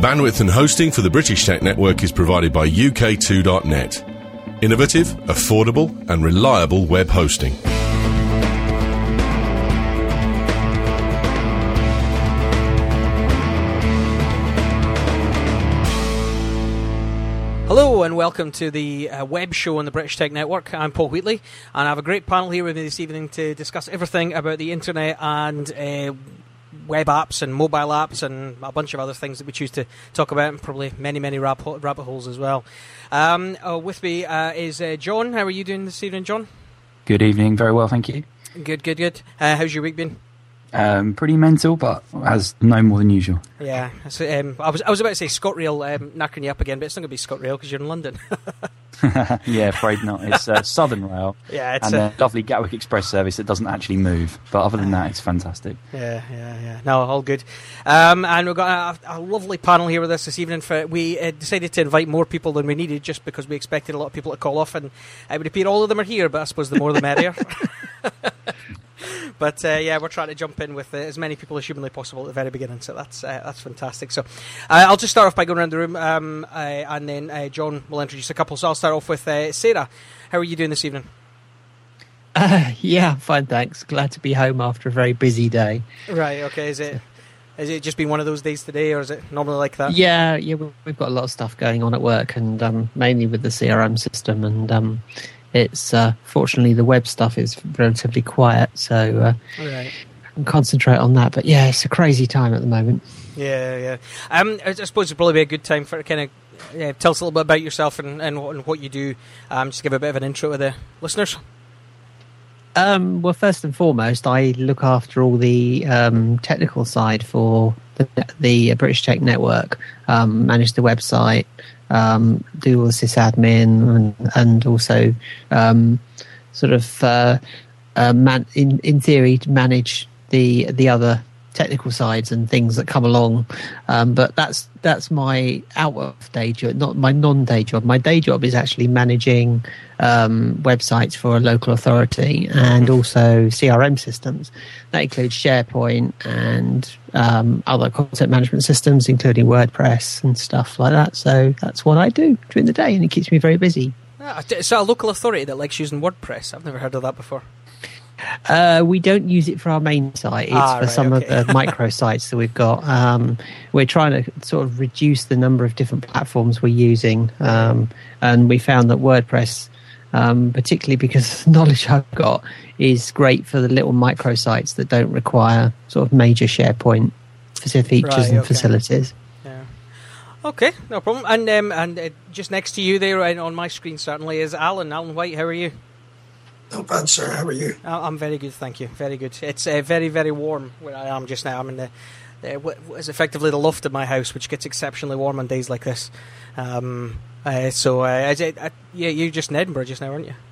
Bandwidth and hosting for the British Tech Network is provided by UK2.net. Innovative, affordable and reliable web hosting. Hello and welcome to the web show on the British Tech Network. I'm Paul Wheatley and I have a great panel here with me this evening to discuss everything about the internet and web apps and mobile apps and a bunch of other things that we choose to talk about, and probably many rabbit holes as well. With me is John. How are you doing this evening, John? Good evening. Very well, thank you. Good. How's your week been? Pretty mental, but as no more than usual. Yeah. So, I was about to say ScotRail knacking you up again, but it's not going to be ScotRail because you're in London. Yeah, afraid not. It's Southern Rail, yeah, it's and a lovely Gatwick Express service that doesn't actually move. But other than that, it's fantastic. Yeah. No, all good. And we've got a lovely panel here with us this evening. We decided to invite more people than we needed just because we expected a lot of people to call off, and it would appear all of them are here, but I suppose the more the merrier. But we're trying to jump in with as many people as humanly possible at the very beginning, so that's fantastic. So I'll just start off by going around the room, and then John will introduce a couple. So I'll start off with Sarah. How are you doing this evening? Yeah, fine, thanks. Glad to be home after a very busy day. Right, okay. Has it just been one of those days today, or is it normally like that? Yeah, we've got a lot of stuff going on at work, and mainly with the CRM system, and it's fortunately the web stuff is relatively quiet, so right. I can concentrate on that. But yeah, it's a crazy time at the moment. Yeah. I suppose it'd probably be a good time for kind of tell us a little bit about yourself and what you do. Just give a bit of an intro to the listeners. Well, first and foremost, I look after all the technical side for the British Tech Network, manage the website, do all the sysadmin, and also in theory, to manage the other technical sides and things that come along. But that's my out of day job, not my non-day job. My day job is actually managing websites for a local authority and also CRM systems. That includes SharePoint and other content management systems, including WordPress and stuff like that. So that's what I do during the day, and it keeps me very busy. So a local authority that likes using WordPress? I've never heard of that before. We don't use it for our main site. It's for some of the micro sites that we've got. We're trying to sort of reduce the number of different platforms we're using, and we found that WordPress, particularly because of the knowledge I've got, is great for the little micro sites that don't require sort of major SharePoint features and facilities. Yeah. Okay, no problem. And just next to you there on my screen certainly is Alan White. How are you? Not bad, sir. How are you? I'm very good, thank you. Very good. It's very, very warm where I am just now. I'm in what is effectively the loft of my house, which gets exceptionally warm on days like this. You're just in Edinburgh just now, aren't you?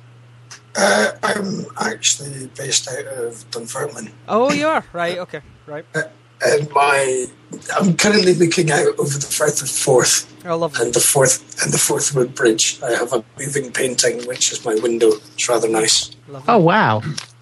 I'm actually based out of Dunfermline. Oh, you are? Right, okay. Right. And I'm currently looking out over the Firth of Forth. Oh, lovely. And the Forth Road Bridge. I have a moving painting, which is my window. It's rather nice. Lovely. Oh, wow.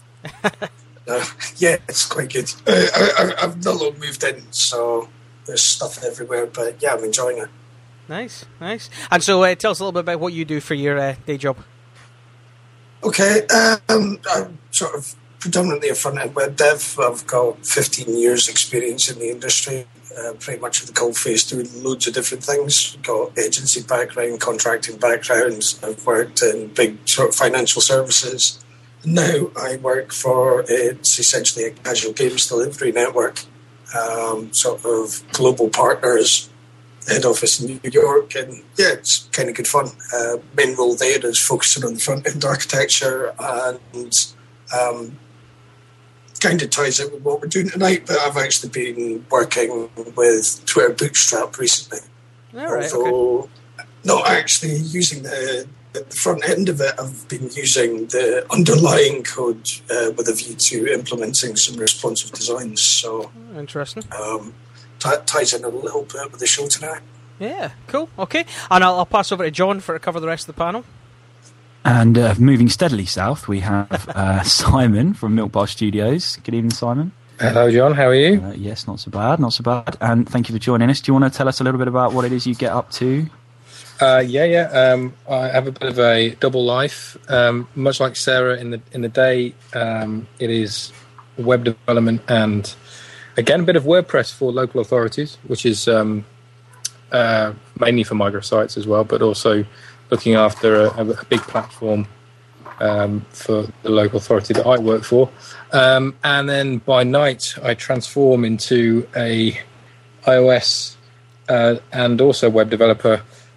Yeah, it's quite good. I've not long moved in, so there's stuff everywhere, but yeah, I'm enjoying it. Nice. And so tell us a little bit about what you do for your day job. Okay, I'm sort of predominantly a front-end web dev. I've got 15 years experience in the industry, pretty much at the coalface doing loads of different things. Got agency background, contracting backgrounds. I've worked in big sort of financial services. Now I work for, it's essentially a casual games delivery network, sort of global partners, head office in New York, and yeah, it's kind of good fun. Main role there is focusing on the front-end architecture and kind of ties in with what we're doing tonight, but I've actually been working with Twitter Bootstrap recently. Although not actually using the front end of it, I've been using the underlying code with a view to implementing some responsive designs. So interesting. Ties in a little bit with the show tonight. Yeah, cool. Okay, and I'll pass over to John to cover the rest of the panel. And moving steadily south, we have Simon from Milk Bar Studios. Good evening, Simon. Hello, John. How are you? Yes, not so bad, not so bad. And thank you for joining us. Do you want to tell us a little bit about what it is you get up to? Yeah. I have a bit of a double life. Much like Sarah in the day, it is web development and, again, a bit of WordPress for local authorities, which is mainly for microsites as well, but also looking after a big platform for the local authority that I work for. And then by night, I transform into a iOS and also web developer,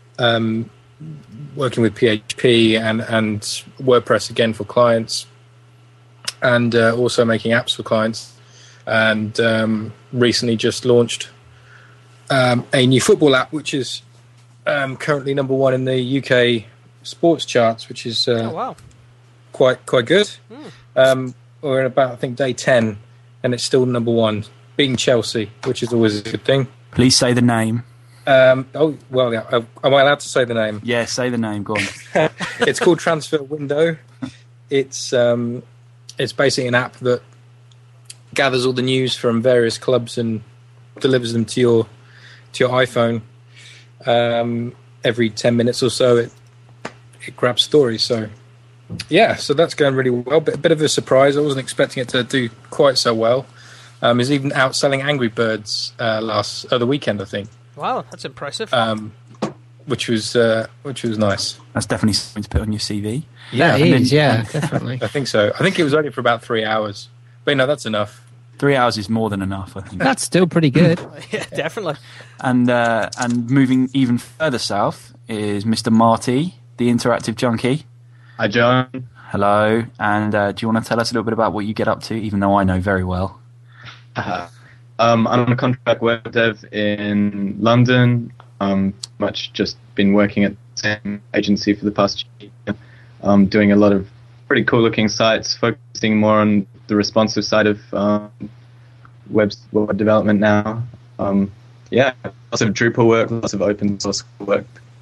working with PHP and WordPress again for clients, and also making apps for clients. And recently just launched a new football app, which is currently number 1 in the UK sports charts, which is quite good. We're in about, I think, day 10, and it's still number 1, beating Chelsea, which is always a good thing. Please say the name. Am I allowed to say the name? Yeah, say the name. Go on. It's called Transfer Window. It's basically an app that gathers all the news from various clubs and delivers them to your iPhone. Every 10 minutes or so, it grabs stories. So that's going really well. But a bit of a surprise. I wasn't expecting it to do quite so well. It's even outselling Angry Birds the weekend, I think. Wow, that's impressive. Which was nice. That's definitely something to put on your CV. Yeah, it is. Yeah, definitely. I think so. I think it was only for about 3 hours, but that's enough. 3 hours is more than enough, I think. That's still pretty good. Yeah, definitely. And moving even further south is Mr. Marty, the interactive junkie. Hi, John. Hello. And do you want to tell us a little bit about what you get up to, even though I know very well? I'm a contract web dev in London. Much just been working at the same agency for the past year. Doing a lot of pretty cool looking sites, focusing more on the responsive side of web development now. Lots of Drupal work, lots of open source work.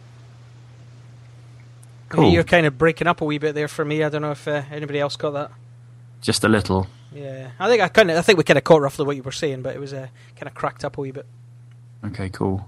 Cool. You're kind of breaking up a wee bit there for me. I don't know if anybody else got that. Just a little. Yeah, I think we kind of caught roughly what you were saying, but it was kind of cracked up a wee bit. Okay, cool.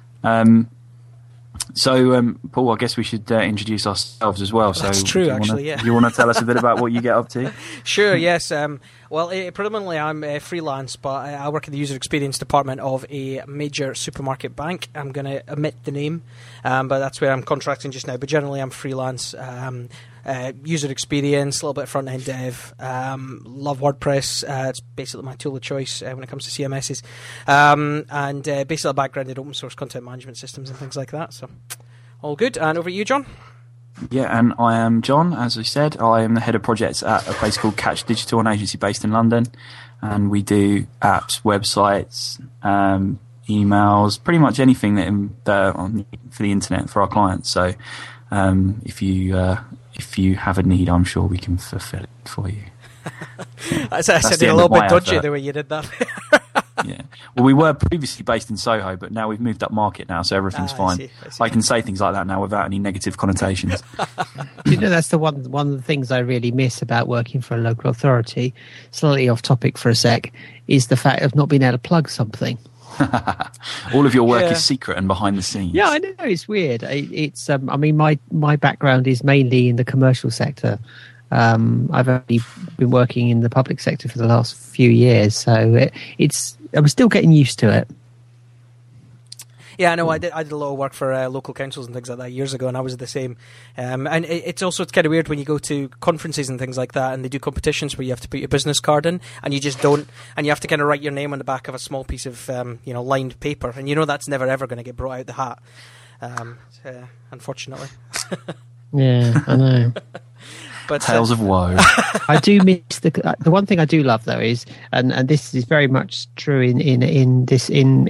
Paul, I guess we should introduce ourselves as well. That's true, actually, yeah. Do you want to tell us a bit about what you get up to? Sure, yes. Predominantly I'm freelance, but I work in the user experience department of a major supermarket bank. I'm going to omit the name, but that's where I'm contracting just now. But generally I'm freelance. User experience, a little bit front-end dev, love WordPress, it's basically my tool of choice when it comes to CMSs, and basically a background in open source content management systems and things like that, so all good. And over to you, John. Yeah, and I am John, as I said. I am the head of projects at a place called Catch Digital, an agency based in London, and we do apps, websites, emails, pretty much anything for the internet for our clients. So if you have a need, I'm sure we can fulfill it for you. I said a little bit dodgy the way you did that. Yeah. Well, we were previously based in Soho, but now we've moved up market now, so everything's fine. I see. I can say things like that now without any negative connotations. That's the one of the things I really miss about working for a local authority, slightly off topic for a sec, is the fact of not being able to plug something. All of your work is secret and behind the scenes. Yeah, I know, it's weird. It's my background is mainly in the commercial sector. I've only been working in the public sector for the last few years, so I'm still getting used to it. Yeah, I know. I did a lot of work for local councils and things like that years ago, and I was the same. And it's kind of weird when you go to conferences and things like that, and they do competitions where you have to put your business card in, and you just don't, and you have to kind of write your name on the back of a small piece of lined paper, and that's never ever going to get brought out the hat, unfortunately. Yeah, I know. But, Tales of woe. I do miss the one thing I do love though is, and this is very much true in this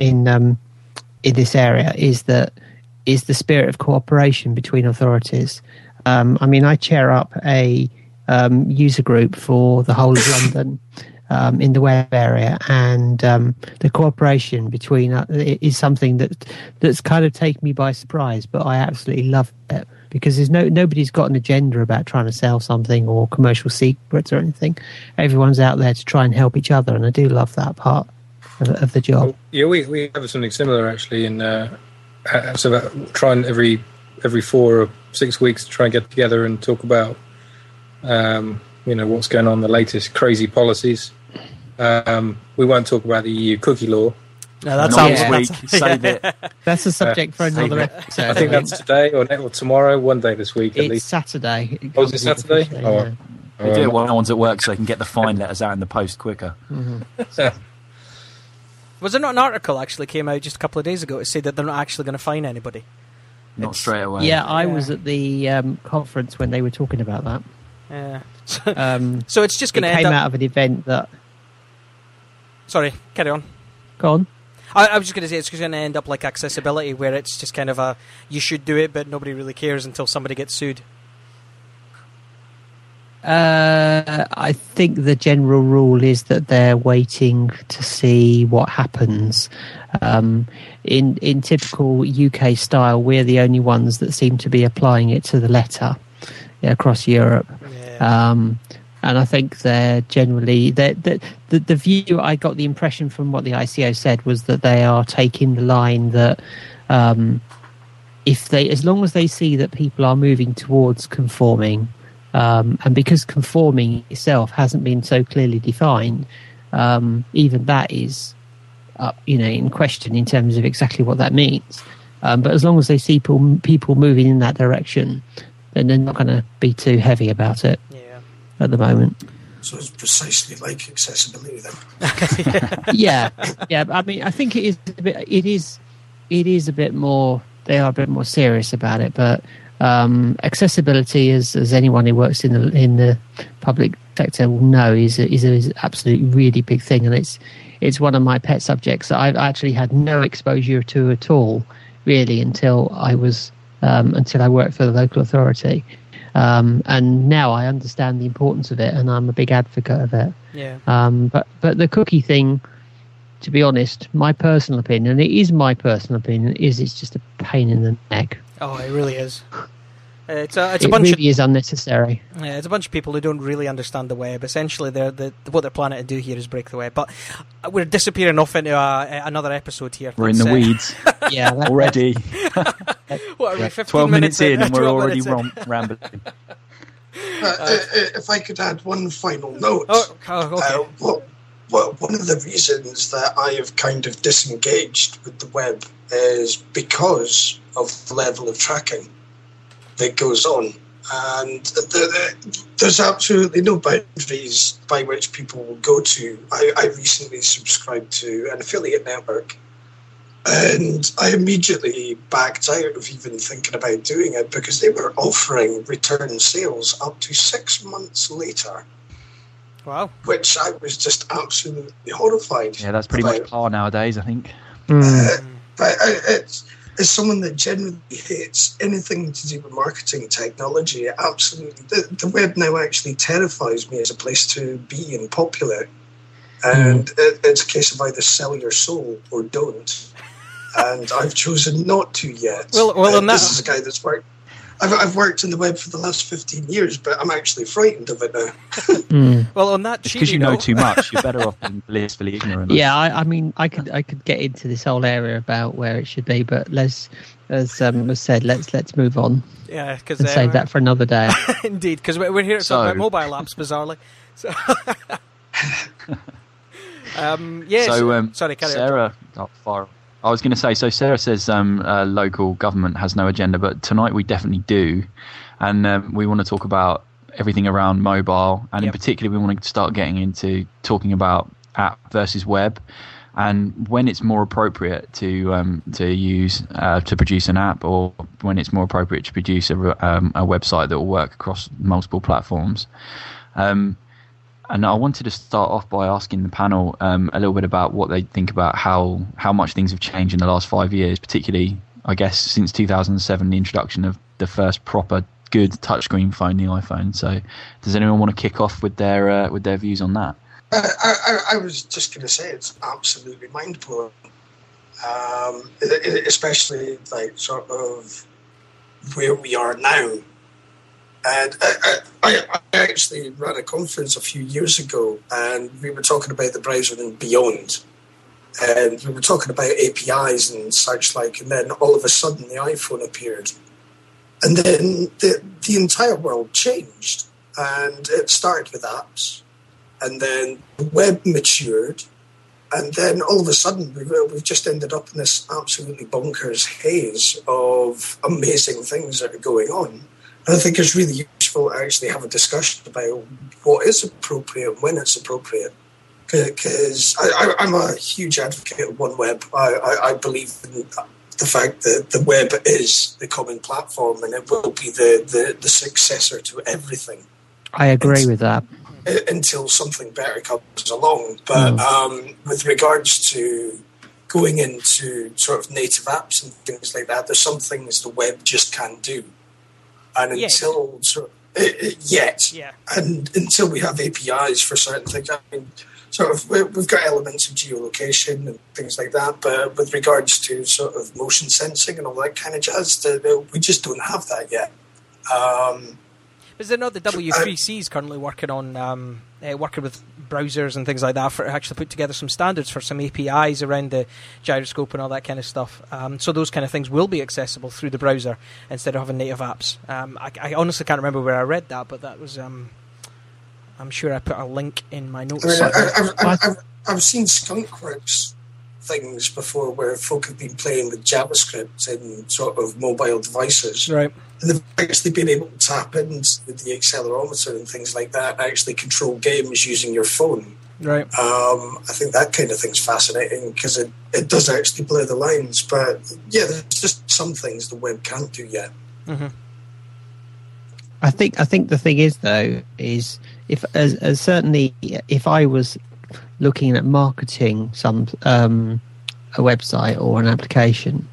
area, is the spirit of cooperation between authorities. I chair up a user group for the whole of London, in the web area, and the cooperation between is something that's kind of taken me by surprise. But I absolutely love it because there's nobody's got an agenda about trying to sell something or commercial secrets or anything. Everyone's out there to try and help each other, and I do love that part of the job. Well, yeah, we have something similar actually in so about trying every 4 or 6 weeks to try and get together and talk about what's going on, the latest crazy policies. We won't talk about the EU cookie law. No, that sounds week. Save it. That's a subject for another episode. I think that's today or tomorrow, one day this week at it's least. Saturday. Oh, is it Saturday? Yeah. They do it while no one's at work so they can get the fine letters out in the post quicker. Was there not an article actually came out just a couple of days ago to say that they're not actually going to fine anybody? Not straight away. Yeah, I was at the conference when they were talking about that. Yeah. So it's just going to end up... came out of an event that... Sorry, carry on. Go on. I was just going to say it's going to end up like accessibility, where it's just kind of you should do it, but nobody really cares until somebody gets sued. I think the general rule is that they're waiting to see what happens. In typical UK style, we're the only ones that seem to be applying it to the letter across Europe. Yeah. And I think they're generally the view. I got the impression from what the ICO said was that they are taking the line that as long as they see that people are moving towards conforming, and because conforming itself hasn't been so clearly defined, even that is in question in terms of exactly what that means. But as long as they see people moving in that direction, then they're not going to be too heavy about it. At the moment. So it's precisely like accessibility then. yeah. I mean, I think it is a bit more. They are a bit more serious about it, but accessibility, as anyone who works in the public sector will know, is an absolutely really big thing, and it's one of my pet subjects that I've actually had no exposure to at all, really, until I worked for the local authority. And now I understand the importance of it, and I'm a big advocate of it. Yeah. But the cookie thing, to be honest, my personal opinion, is it's just a pain in the neck. Oh, it really is. It really is unnecessary. Yeah, it's a bunch of people who don't really understand the web. Essentially, what they're planning to do here is break the web. But we're disappearing off into another episode here. We're in the weeds. Yeah, already. What are we, 15 12 minutes in and we're already rambling. If I could add one final note. Okay. One of the reasons that I have kind of disengaged with the web is because of the level of tracking that goes on, and there's absolutely no boundaries by which people will go to. I recently subscribed to an affiliate network, and I immediately backed out of even thinking about doing it because they were offering return sales up to 6 months later. Wow. Which I was just absolutely horrified. Yeah, that's pretty much par nowadays, I think. But as someone that generally hates anything to do with marketing technology, absolutely, the web now actually terrifies me as a place to be and populate. And it's a case of either sell your soul or don't. And I've chosen not to yet. Well, this is a guy that's worked. I've worked in the web for the last 15 years, but I'm actually frightened of it now. Well, on that, because you know too much, you're better off being blissfully ignorant. Yeah, I mean, I could get into this whole area about where it should be, but as was said, let's move on. Yeah, because save that for another day. Indeed, because we're here to talk about mobile apps, bizarrely. So, sorry, carry Sarah, I was going to say, so Sarah says local government has no agenda, but tonight we definitely do. And we want to talk about everything around mobile. And in particular, we want to start getting into talking about app versus web and when it's more appropriate to produce an app, or when it's more appropriate to produce a website that will work across multiple platforms. And I wanted to start off by asking the panel a little bit about what they think about how much things have changed in the last 5 years, particularly, I guess, since 2007, the introduction of the first proper good touchscreen phone, the iPhone. So does anyone want to kick off with their views on that? I was just going to say it's absolutely mind-blowing, especially like sort of where we are now. And I actually ran a conference a few years ago, and we were talking about the browser and beyond. And we were talking about APIs and such like, and then all of a sudden the iPhone appeared. And then the entire world changed. And it started with apps. And then the web matured. And then all of a sudden we've just ended up in this absolutely bonkers haze of amazing things that are going on. And I think it's really useful to actually have a discussion about what is appropriate and when it's appropriate. Because I'm a huge advocate of OneWeb. I believe in the fact that the web is the common platform and it will be the successor to everything. I agree with that. Until something better comes along. But with regards to going into sort of native apps and things like that, there's some things the web just can't do. And until and until we have APIs for certain things, I mean, sort of we've got elements of geolocation and things like that, but with regards to sort of motion sensing and all that kind of jazz, we just don't have that yet. Is there not the W3C currently working on working with browsers and things like that for actually put together some standards for some APIs around the gyroscope and all that kind of stuff? So those kind of things will be accessible through the browser instead of having native apps. I honestly can't remember where I read that, but that was I'm sure I put a link in my notes. I've seen Skunkworks things before where folk have been playing with JavaScript in sort of mobile devices. Right. And they've actually been able to tap into the accelerometer and things like that, actually control games using your phone. Right. I think that kind of thing's fascinating because it does actually blur the lines. But yeah, there's just some things the web can't do yet. Mm-hmm. I think the thing is though is if certainly if I was looking at marketing some a website or an application,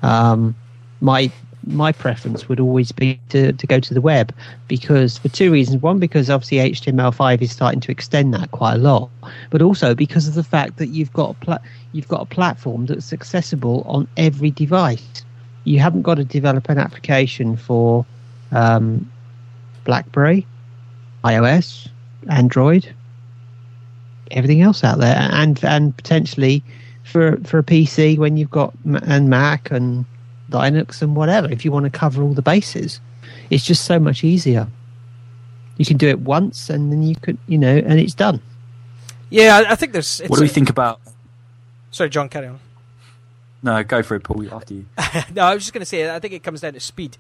my preference would always be to go to the web, because for two reasons. One, because obviously HTML5 is starting to extend that quite a lot, but also because of the fact that you've got a platform that's accessible on every device. You haven't got to develop an application for BlackBerry, iOS, Android, everything else out there, and potentially for a PC when you've got and Mac and Linux and whatever. If you want to cover all the bases, it's just so much easier. You can do it once, and then you could, and it's done. Yeah, I think there's. What do we think about? Sorry, John, carry on. No, go for it, Paul. After you. No, I was just going to say, I think it comes down to speed.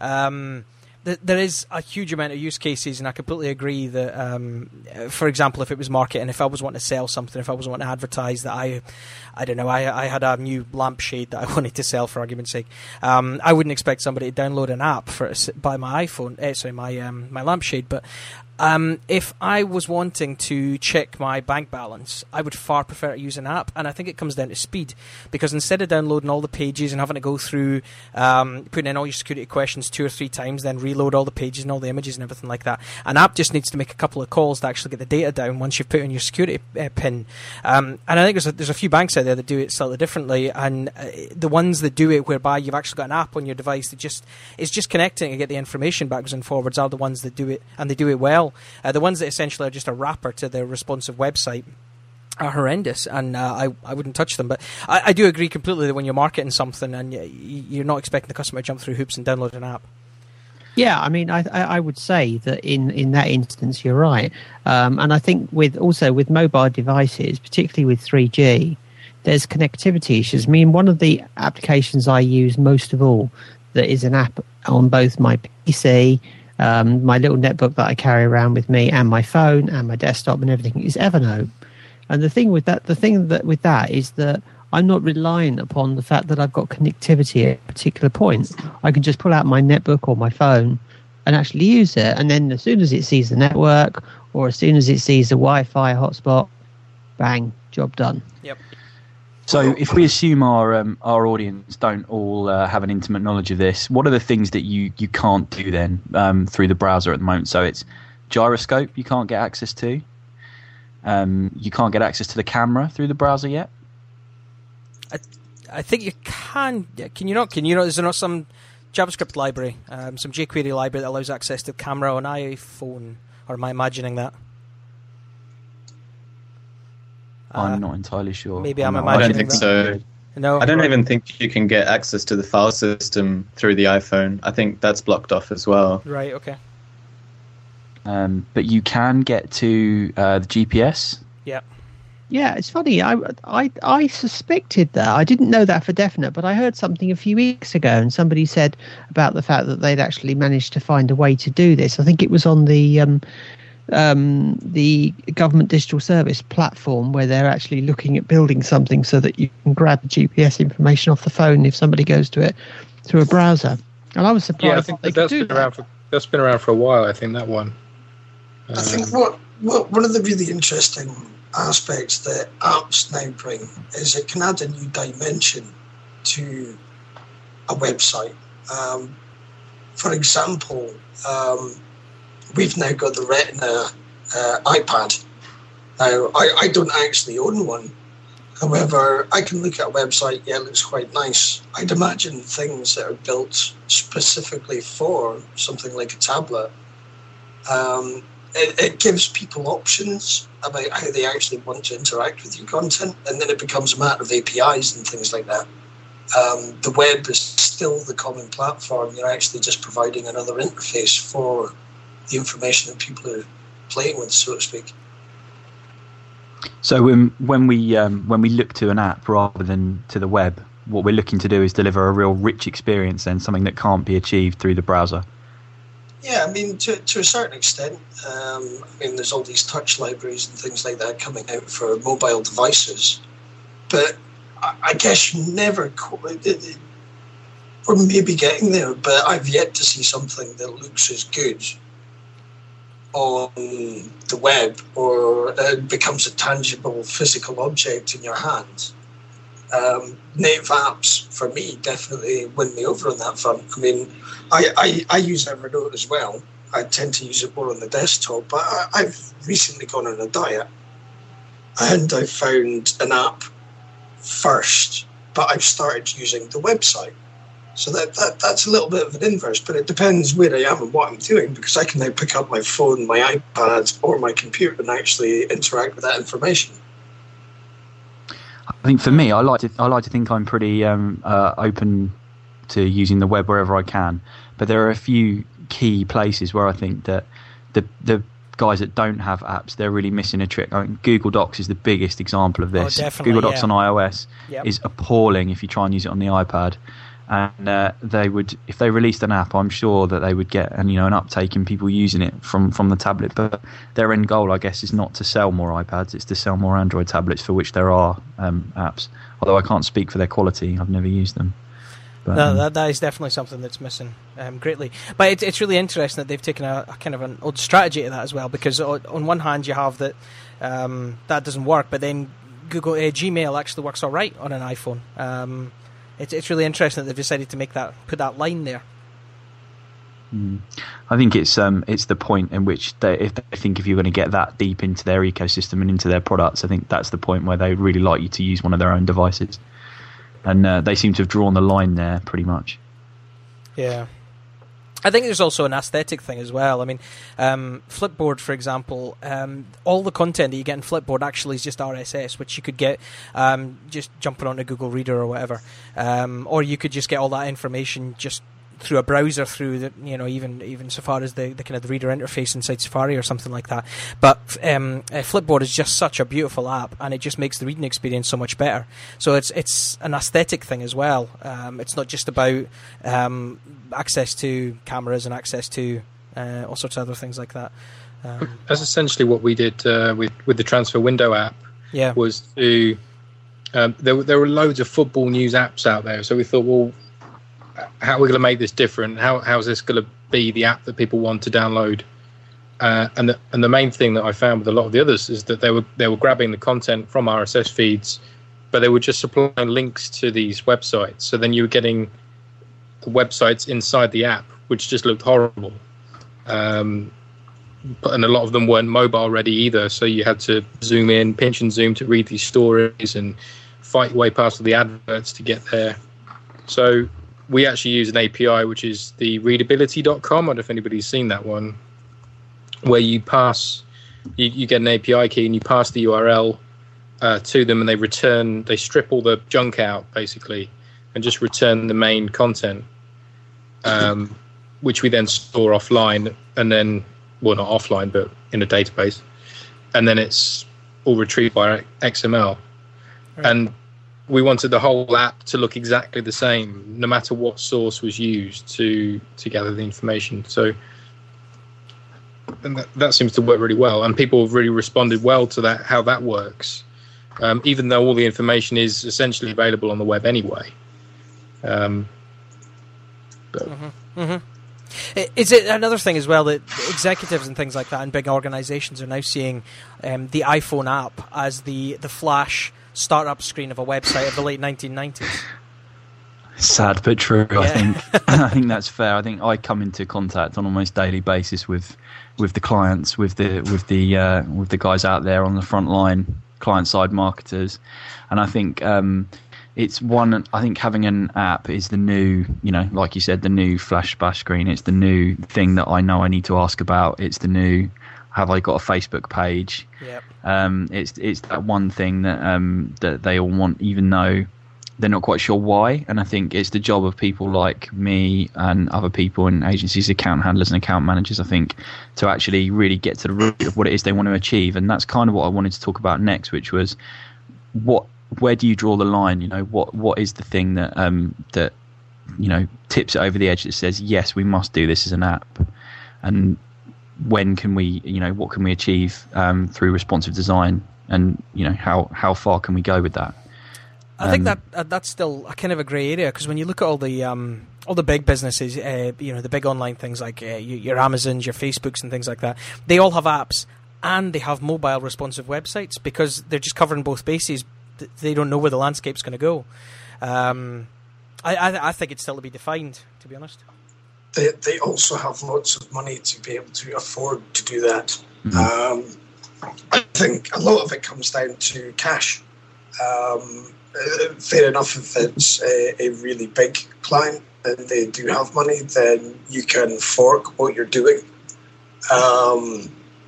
There is a huge amount of use cases, and I completely agree that, for example, if it was marketing, if I was wanting to sell something, if I was wanting to advertise that I don't know, I had a new lampshade that I wanted to sell, for argument's sake, I wouldn't expect somebody to download an app by my iPhone, my lampshade, but if I was wanting to check my bank balance, I would far prefer to use an app, and I think it comes down to speed, because instead of downloading all the pages and having to go through putting in all your security questions 2 or 3 times, then reload all the pages and all the images and everything like that, an app just needs to make a couple of calls to actually get the data down once you've put in your security pin. And I think there's a few banks out there that do it slightly differently, and the ones that do it whereby you've actually got an app on your device that is just connecting and get the information backwards and forwards are the ones that do it, and they do it well. The ones that essentially are just a wrapper to the responsive website are horrendous, and I wouldn't touch them. But I do agree completely that when you're marketing something and you're not expecting the customer to jump through hoops and download an app. Yeah, I mean, I would say that in that instance you're right, and I think with mobile devices, particularly with 3G, there's connectivity issues. I mean, one of the applications I use most of all that is an app on both my PC, my little netbook that I carry around with me, and my phone and my desktop and everything, is Evernote. And the thing with that is that I'm not reliant upon the fact that I've got connectivity at a particular point. I can just pull out my netbook or my phone and actually use it, and then as soon as it sees the network or as soon as it sees the Wi-Fi hotspot, bang, job done. Yep. So if we assume our audience don't all have an intimate knowledge of this, what are the things that you can't do then through the browser at the moment? So it's gyroscope you can't get access to. You can't get access to the camera through the browser yet. I think you can. Can you not? Is there not some JavaScript library, some jQuery library that allows access to camera on iPhone? Or am I imagining that? I'm not entirely sure. Maybe I'm imagining that. I don't think so. No, I don't even think you can get access to the file system through the iPhone. I think that's blocked off as well. Right, okay. But you can get to the GPS. Yeah. Yeah, it's funny. I suspected that. I didn't know that for definite, but I heard something a few weeks ago, and somebody said about the fact that they'd actually managed to find a way to do this. I think it was on the government digital service platform, where they're actually looking at building something so that you can grab the GPS information off the phone if somebody goes to it through a browser. And I was surprised. Yeah, I think that's been around for a while. I think that one. I think what one of the really interesting aspects that apps now bring is it can add a new dimension to a website. For example, we've now got the Retina iPad. Now, I don't actually own one. However, I can look at a website, yeah, it looks quite nice. I'd imagine things that are built specifically for something like a tablet. It gives people options about how they actually want to interact with your content, and then it becomes a matter of APIs and things like that. The web is still the common platform. You're actually just providing another interface for the information that people are playing with, so to speak. So when we look to an app rather than to the web, what we're looking to do is deliver a real rich experience, and something that can't be achieved through the browser. Yeah, I mean, to a certain extent. There's all these touch libraries and things like that coming out for mobile devices. But I guess you never... We're maybe getting there, but I've yet to see something that looks as good on the web or becomes a tangible physical object in your hand. Native apps, for me, definitely win me over on that front. I mean, I use Evernote as well. I tend to use it more on the desktop, but I've recently gone on a diet and I found an app first, but I've started using the website. So that's a little bit of an inverse, but it depends where I am and what I'm doing, because I can now pick up my phone, my iPad, or my computer and actually interact with that information. I think for me, I like to think I'm pretty open to using the web wherever I can, but there are a few key places where I think that the guys that don't have apps, they're really missing a trick. I mean, Google Docs is the biggest example of this. Google Docs on iOS is appalling if you try and use it on the iPad. And they would, if they released an app, I'm sure that they would get an uptake in people using it from the tablet. But their end goal, I guess, is not to sell more iPads; it's to sell more Android tablets, for which there are apps. Although I can't speak for their quality; I've never used them. But, no, that is definitely something that's missing greatly. But it's really interesting that they've taken a kind of an odd strategy to that as well, because on one hand you have that that doesn't work, but then Google Gmail actually works all right on an iPhone. It's really interesting that they've decided to put that line there. I think it's the point in which if you're going to get that deep into their ecosystem and into their products, I think that's the point where they really like you to use one of their own devices, and they seem to have drawn the line there pretty much. Yeah. I think there's also an aesthetic thing as well. I mean, Flipboard, for example, all the content that you get in Flipboard actually is just RSS, which you could get just jumping onto Google Reader or whatever, or you could just get all that information just through a browser, through the, even so far as the kind of the reader interface inside Safari or something like that. But Flipboard is just such a beautiful app, and it just makes the reading experience so much better. So it's an aesthetic thing as well. It's not just about access to cameras and access to all sorts of other things like that. That's essentially what we did with the Transfer Window app. Yeah, was to there were loads of football news apps out there, so we thought, well, how are we going to make this different? How's this going to be the app that people want to download? And the main thing that I found with a lot of the others is that they were grabbing the content from RSS feeds, but they were just supplying links to these websites. So then you were getting websites inside the app, which just looked horrible. and a lot of them weren't mobile ready either. So you had to zoom in, pinch and zoom to read these stories and fight your way past all the adverts to get there. So we actually use an API, which is the readability.com. I don't know if anybody's seen that one, where you get an API key and you pass the URL to them, and they strip all the junk out basically and just return the main content, which we then store offline, and then, well, not offline, but in a database, and then it's all retrieved by XML. Right. And we wanted the whole app to look exactly the same, no matter what source was used to gather the information. So and that seems to work really well, and people have really responded well to that, how that works, even though all the information is essentially available on the web anyway. Is it another thing as well that executives and things like that in big organisations are now seeing the iPhone app as the flash startup screen of a website of the late 1990s? Sad but true. Yeah. I think I think that's fair. I think I come into contact on almost daily basis with the clients, with the guys out there on the front line, client side marketers, and I think it's one. I think having an app is the new, like you said, the new flash splash screen. It's the new thing that I know I need to ask about. It's the new, have I got a Facebook page? Yep. It's that one thing that they all want, even though they're not quite sure why. And I think it's the job of people like me and other people in agencies, account handlers and account managers, I think, to actually really get to the root of what it is they want to achieve. And that's kind of what I wanted to talk about next, which was where do you draw the line? What is the thing that tips it over the edge that says, yes, we must do this as an app? And when can we, what can we achieve through responsive design? And, how far can we go with that? I think that's still a kind of a grey area, because when you look at all the big businesses, the big online things like your Amazons, your Facebooks and things like that, they all have apps and they have mobile responsive websites because they're just covering both bases. They don't know where the landscape's going to go. I think it's still to be defined, to be honest. They also have lots of money to be able to afford to do that. Mm-hmm. I think a lot of it comes down to cash. Fair enough, if it's a really big client and they do have money, then you can fork what you're doing. I'll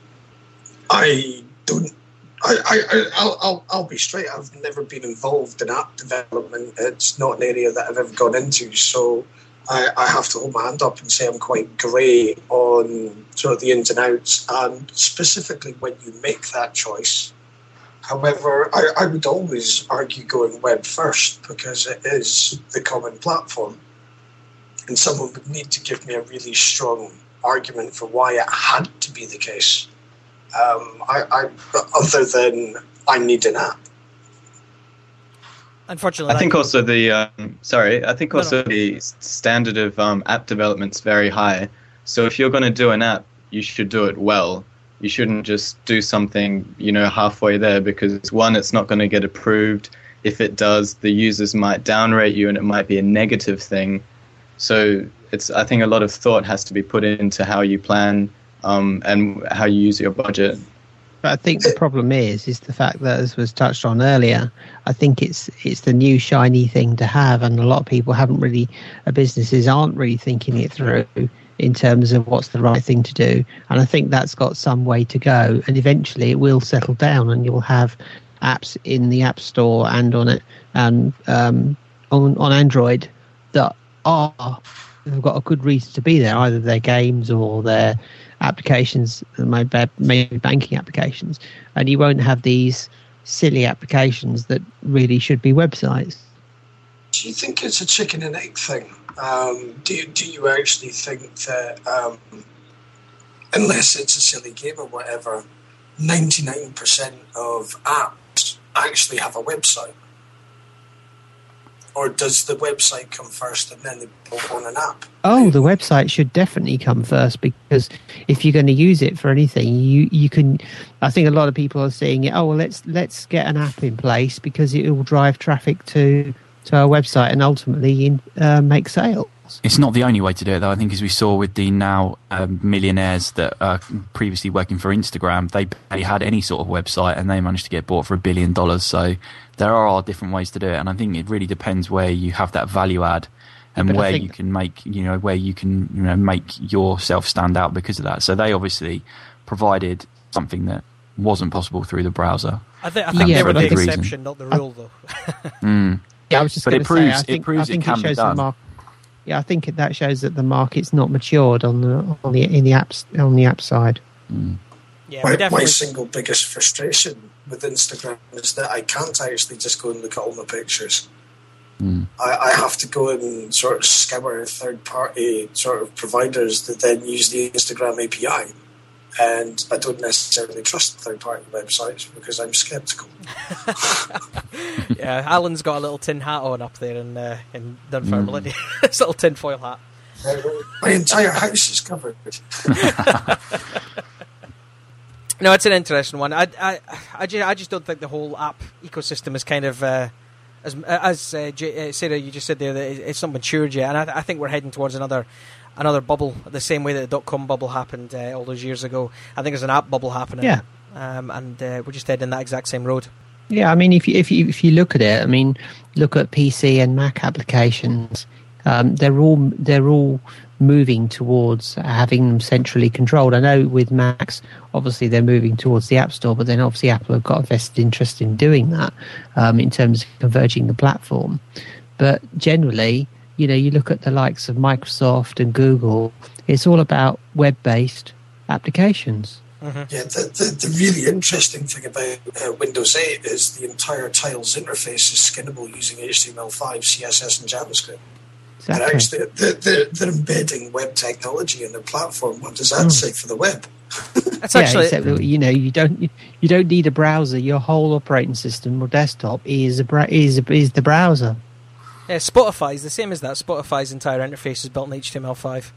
be straight. I've never been involved in app development. It's not an area that I've ever gone into, so I have to hold my hand up and say I'm quite grey on sort of the ins and outs, and specifically when you make that choice. However, I would always argue going web first because it is the common platform. And someone would need to give me a really strong argument for why it had to be the case. Other than I need an app. Unfortunately, I think also the the standard of app development is very high. So if you're going to do an app, you should do it well. You shouldn't just do something, halfway there, because one, it's not going to get approved. If it does, the users might downrate you and it might be a negative thing. So I think a lot of thought has to be put into how you plan and how you use your budget. But I think the problem is the fact that, as was touched on earlier, I think it's the new shiny thing to have, and a lot of people businesses aren't really thinking it through in terms of what's the right thing to do. And I think that's got some way to go, and eventually it will settle down and you'll have apps in the App Store and on it and on Android that have got a good reason to be there, either their games or their applications, maybe banking applications, and you won't have these silly applications that really should be websites. Do you think it's a chicken and egg thing? Do you actually think that, unless it's a silly game or whatever, 99% of apps actually have a website? Or does the website come first and then they put on an app? Oh, the website should definitely come first, because if you're going to use it for anything, you can. I think a lot of people are saying, let's get an app in place because it will drive traffic to our website and ultimately make sales. It's not the only way to do it, though. I think, as we saw with the now millionaires that are previously working for Instagram, they barely had any sort of website, and they managed to get bought for $1 billion. So there are different ways to do it, and I think it really depends where you have that value add, and where you can make, make yourself stand out because of that. So they obviously provided something that wasn't possible through the browser. I think they were the exception, not the rule, though. Yeah, I was just going to say, I think it can be done. Yeah, I think that shows that the market's not matured on the app side. Yeah, my single biggest frustration with Instagram is that I can't actually just go and look at all my pictures. I have to go and sort of scour third-party sort of providers that then use the Instagram API. And I don't necessarily trust third-party websites because I'm sceptical. Yeah, Alan's got a little tin hat on up there in Dunfermline. His little tin foil hat. My entire house is covered. No, it's an interesting one. I just don't think the whole app ecosystem is kind of as Sarah, you just said there, that it's not matured yet, and I think we're heading towards another bubble, the same way that the .com bubble happened all those years ago. I think there's an app bubble happening. Yeah. And we're just heading that exact same road. Yeah, I mean, if you look at it, I mean, look at PC and Mac applications. They're all moving towards having them centrally controlled. I know with Macs, obviously they're moving towards the App Store, but then obviously Apple have got a vested interest in doing that in terms of converging the platform. But generally, you look at the likes of Microsoft and Google, it's all about web-based applications. Mm-hmm. Yeah, the really interesting thing about Windows 8 is the entire Tiles interface is skinnable using HTML5, CSS, and JavaScript. Exactly. They're embedding web technology in their platform. What does that say for the web? That's actually, except you don't need a browser. Your whole operating system or desktop is the browser. Yeah, Spotify is the same as that. Spotify's entire interface is built in HTML5.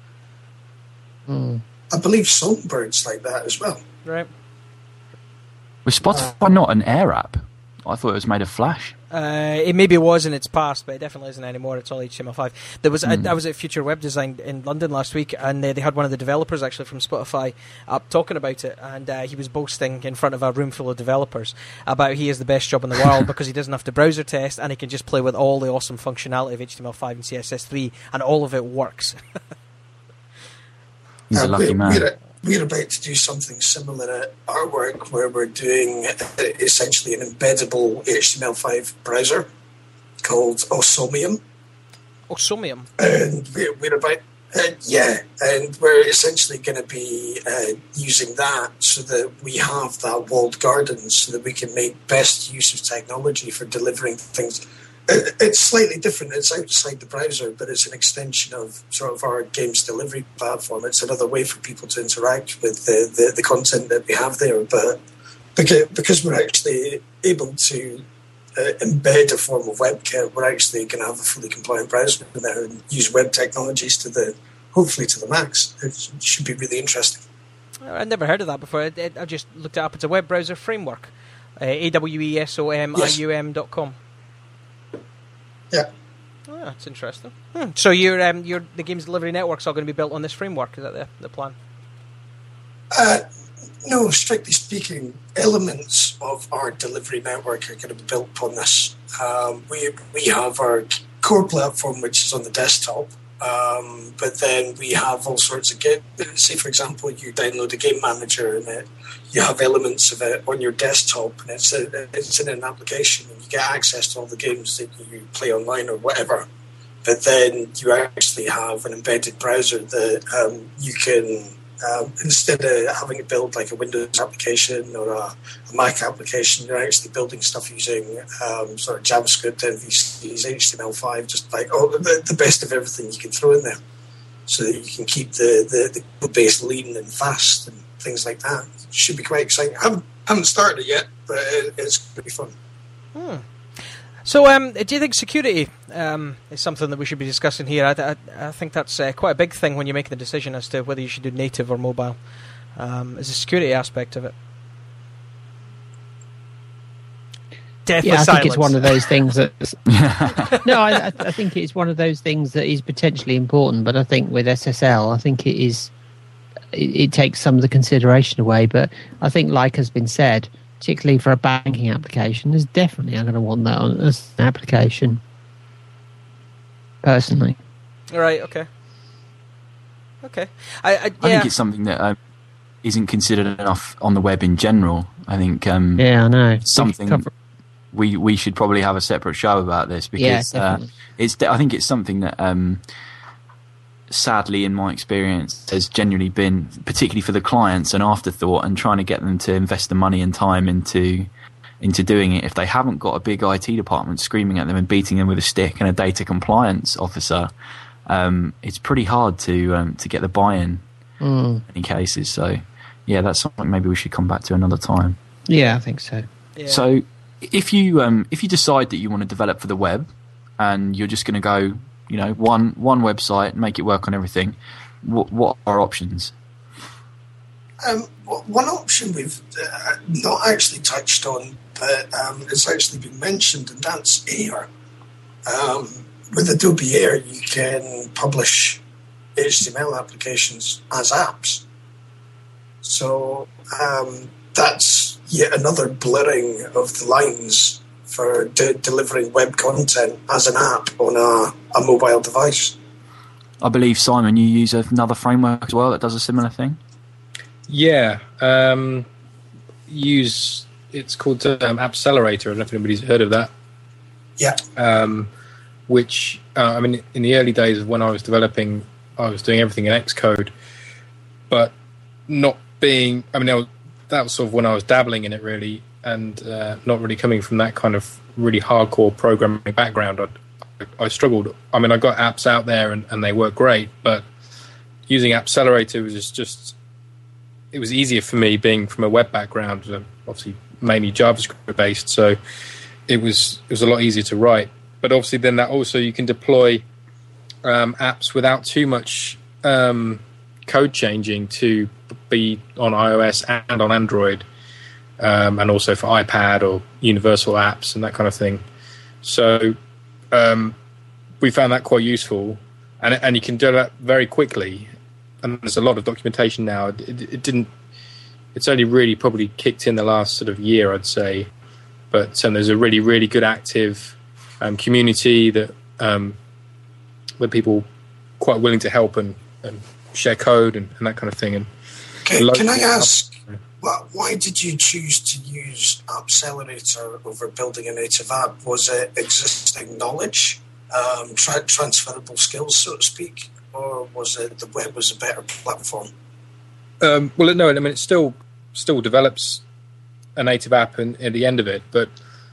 I believe Songbirds like that as well. Right. Was Spotify not an Air app? I thought it was made of Flash. It maybe was in its past, but it definitely isn't anymore. It's all HTML5. There was I was at Future Web Design in London last week, and they had one of the developers actually from Spotify up talking about it, and he was boasting in front of a room full of developers about he has the best job in the world because he doesn't have to browser test and he can just play with all the awesome functionality of HTML5 and CSS3, and all of it works. He's a lucky man. We're about to do something similar at our work where we're doing essentially an embeddable HTML5 browser called Osomium. Osomium? And we're about, and we're essentially going to be using that so that we have that walled garden so that we can make best use of technology for delivering things. It's slightly different. It's outside the browser, but it's an extension of sort of our games delivery platform. It's another way for people to interact with the content that we have there. But because we're actually able to embed a form of WebKit, we're actually going to have a fully compliant browser now and use web technologies hopefully to the max. It should be really interesting. I've never heard of that before. I just looked it up. It's a web browser framework. AWESOMIUM.com. Yeah. Oh, that's interesting. So the games delivery network's all going to be built on this framework. Is that the plan? No, strictly speaking, elements of our delivery network are going to be built upon this. We have our core platform, which is on the desktop, but then we have all sorts of games. Say, for example, you download a game manager and you have elements of it on your desktop, and it's in an application, and you get access to all the games that you play online or whatever. But then you actually have an embedded browser that you can, instead of having to build like a Windows application or a Mac application, you're actually building stuff using sort of JavaScript, MVCs, HTML5, just like the best of everything you can throw in there, so that you can keep the code base lean and fast and things like that. It should be quite exciting. I haven't started it yet, but it's going to be fun. So, do you think security is something that we should be discussing here? I think that's quite a big thing when you're making the decision as to whether you should do native or mobile. Is the security aspect of it? deathly I silence. think it's one of those things that. No, I think it's one of those things that is potentially important. But I think with SSL, I think it is. It takes some of the consideration away. But I think, like has been said, particularly for a banking application, there's definitely I'm going to want that as an application. Personally. All right. Okay. I think it's something that isn't considered enough on the web in general. I think. I know. Something we should probably have a separate show about this because I think it's something that sadly, in my experience, has genuinely been, particularly for the clients, an afterthought, and trying to get them to invest the money and time into doing it. If they haven't got a big IT department screaming at them and beating them with a stick and a data compliance officer, it's pretty hard to get the buy-in in many cases. So, yeah, that's something maybe we should come back to another time. Yeah, I think so. Yeah. So, if you decide that you want to develop for the web, and you're just going to go, one website, make it work on everything, what are options? One option we've not actually touched on, but it's actually been mentioned, and that's Air. With Adobe Air, you can publish HTML applications as apps. So that's yet another blurring of the lines for delivering web content as an app on a mobile device. I believe, Simon, you use another framework as well that does a similar thing? Yeah. It's called Appcelerator. I don't know if anybody's heard of that. Yeah. Which, in the early days of when I was developing, I was doing everything in Xcode, but not being, that was sort of when I was dabbling in it really, and not really coming from that kind of really hardcore programming background. I struggled. I got apps out there and they work great, but using Appcelerator was just it was easier for me being from a web background, obviously mainly JavaScript based, so it was a lot easier to write. But obviously then that also you can deploy apps without too much code changing to be on iOS and on Android, and also for iPad or universal apps and that kind of thing. So we found that quite useful, and you can do that very quickly. And there's a lot of documentation now. It's only really probably kicked in the last sort of year, I'd say. But there's a really, really good active community that where people quite willing to help and share code and that kind of thing. And can I ask, why did you choose to use Appcelerator over building a native app? Was it existing knowledge, transferable skills, so to speak? Or was it the web was a better platform? No, it still develops a native app at the end of it, but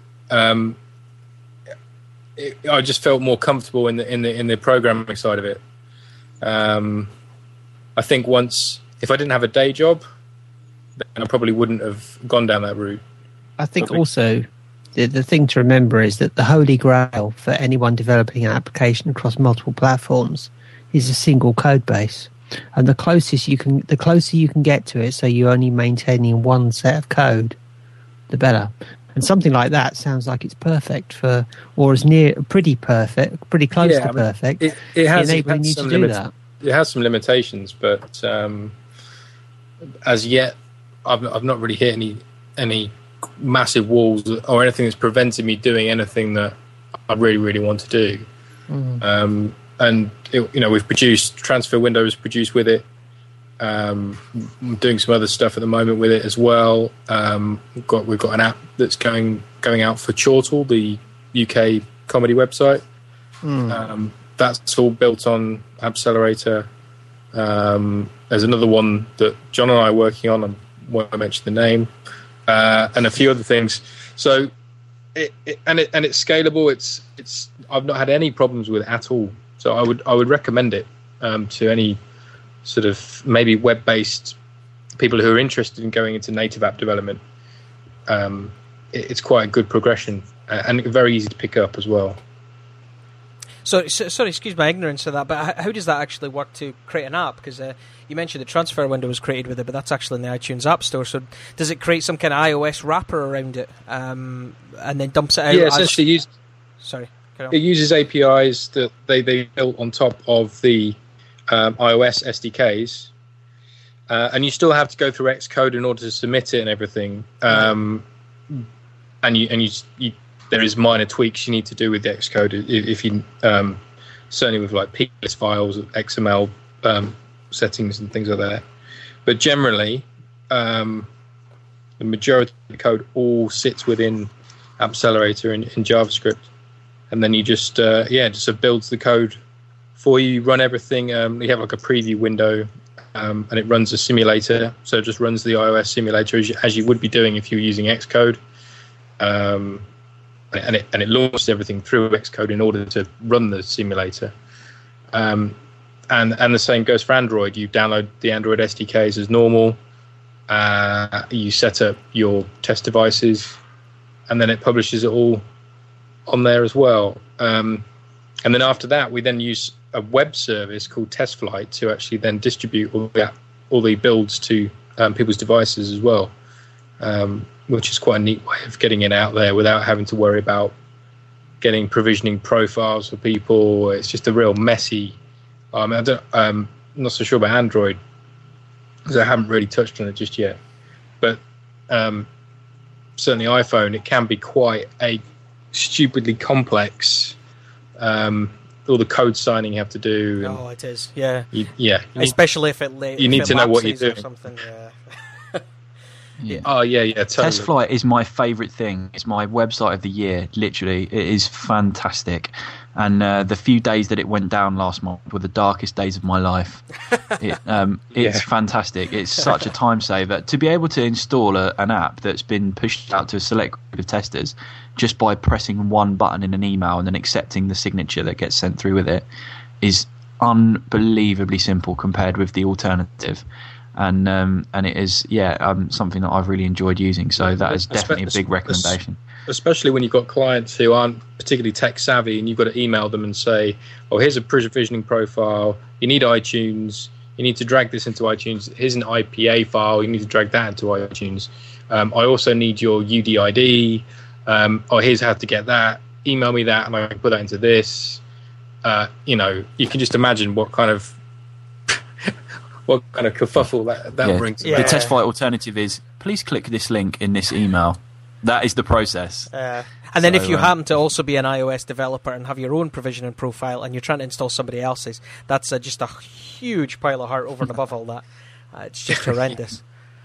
I just felt more comfortable in the programming side of it. I think if I didn't have a day job, then I probably wouldn't have gone down that route. I think also the thing to remember is that the holy grail for anyone developing an application across multiple platforms is a single code base, and the closer you can get to it, so you're only maintaining one set of code, the better. And something like that sounds like it's perfect for, or as near pretty perfect, pretty close to perfect. It has enabling you to do that. It has some limitations, but as yet, I've not really hit any massive walls or anything that's prevented me doing anything that I really, really want to do. Mm. And we've produced Transfer Windows produced with it. I'm doing some other stuff at the moment with it as well. We've got an app that's going out for Chortle, the UK comedy website. Mm. That's all built on Appcelerator. There's another one that John and I are working on. I won't mention the name, and a few other things. So it's scalable. It's I've not had any problems with it at all. So I would recommend it to any sort of maybe web-based people who are interested in going into native app development. It's quite a good progression and very easy to pick up as well. Sorry, excuse my ignorance of that, but how does that actually work to create an app? Because you mentioned the transfer window was created with it, but that's actually in the iTunes App Store. So does it create some kind of iOS wrapper around it and then dumps it out? Yeah, essentially Sorry. It uses APIs that they built on top of the iOS SDKs, and you still have to go through Xcode in order to submit it and everything. And you there is minor tweaks you need to do with the Xcode if you certainly with like PS files, XML settings and things like that. But generally, the majority of the code all sits within AppCelerator in JavaScript. And then you just builds the code for you. You run everything. You have like a preview window, and it runs a simulator. So it just runs the iOS simulator as you would be doing if you were using Xcode. And it launches everything through Xcode in order to run the simulator. And the same goes for Android. You download the Android SDKs as normal. You set up your test devices, and then it publishes it all on there as well. And then after that, we then use a web service called TestFlight to actually then distribute all the builds to people's devices as well, which is quite a neat way of getting it out there without having to worry about getting provisioning profiles for people. It's just a real messy. I'm not so sure about Android because I haven't really touched on it just yet. But certainly iPhone, it can be quite a stupidly complex. All the code signing you have to do. Oh, it is. Yeah. Especially if it you need to know what you're doing. Something, Yeah. Oh yeah, totally. TestFlight is my favourite thing. It's my website of the year. Literally, it is fantastic. And the few days that it went down last month were the darkest days of my life. It's fantastic. It's such a time saver to be able to install an app that's been pushed out to a select group of testers just by pressing one button in an email and then accepting the signature that gets sent through with it is unbelievably simple compared with the alternative. And it is something that I've really enjoyed using. So that is definitely a big recommendation. Especially when you've got clients who aren't particularly tech savvy, and you've got to email them and say, "Oh, here's a provisioning profile. You need iTunes. You need to drag this into iTunes. Here's an IPA file. You need to drag that into iTunes. I also need your UDID. Here's how to get that. Email me that, and I can put that into this." You can just imagine what kind of kerfuffle that brings. The TestFlight alternative is, please click this link in this email. That is the process. And then if you happen to also be an iOS developer and have your own provisioning profile and you're trying to install somebody else's, that's just a huge pile of heart over and above all that. It's just horrendous.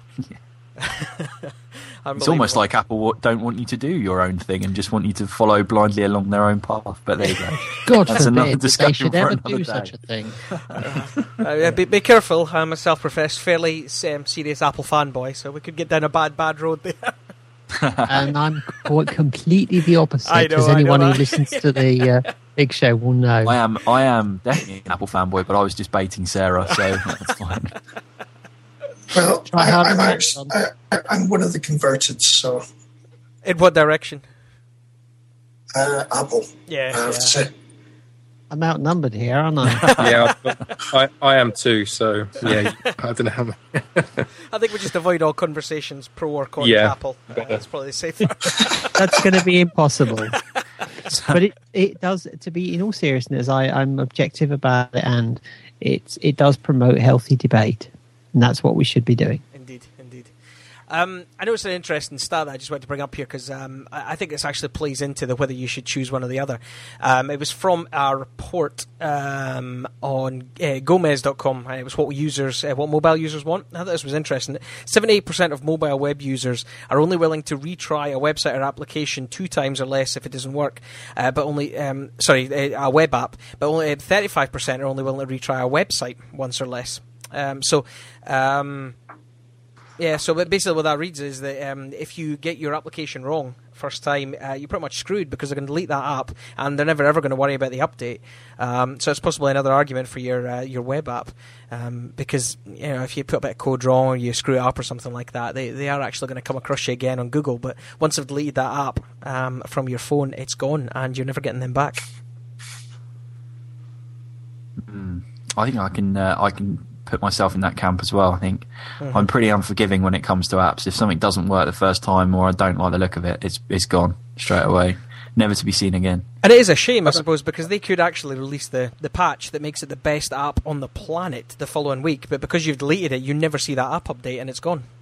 It's almost like Apple don't want you to do your own thing and just want you to follow blindly along their own path. But there you go. God That's forbid another that they should discussion for ever another do day. such a thing. Be careful. I'm a self-professed, fairly serious Apple fanboy, so we could get down a bad road there. And I'm completely the opposite, I know, as anyone I know who listens to the Big Show will know. I am definitely an Apple fanboy, but I was just baiting Sarah, so that's fine. Well, Try hard I'm, enough, actually, I'm one of the converted, so In what direction? Apple. Yeah. I have to say. I'm outnumbered here, aren't I? Yeah, I am too. So yeah, I don't know how. I think we just avoid all conversations pro or con Apple. That's probably safer. That's going to be impossible. But it does, to be in all seriousness, I'm objective about it, and it does promote healthy debate, and that's what we should be doing. Indeed. I know it's an interesting stat that I just want to bring up here because I think this actually plays into whether you should choose one or the other. It was from a report on Gomez.com. It was what mobile users want. I thought this was interesting. 78% of mobile web users are only willing to retry a website or application 2 times or less if it doesn't work. But only a web app. But only 35% are only willing to retry a website once or less. So basically what that reads is that if you get your application wrong first time, you're pretty much screwed because they're going to delete that app and they're never ever going to worry about the update. So it's possibly another argument for your web app because if you put a bit of code wrong or you screw it up or something like that, they are actually going to come across you again on Google. But once they've deleted that app from your phone, it's gone and you're never getting them back. I think I can put myself in that camp as well. I think I'm pretty unforgiving when it comes to apps. If something doesn't work the first time or I don't like the look of it, it's gone straight away, never to be seen again. And it is a shame, I suppose, because they could actually release the patch that makes it the best app on the planet the following week, but because you've deleted it, you never see that app update and it's gone.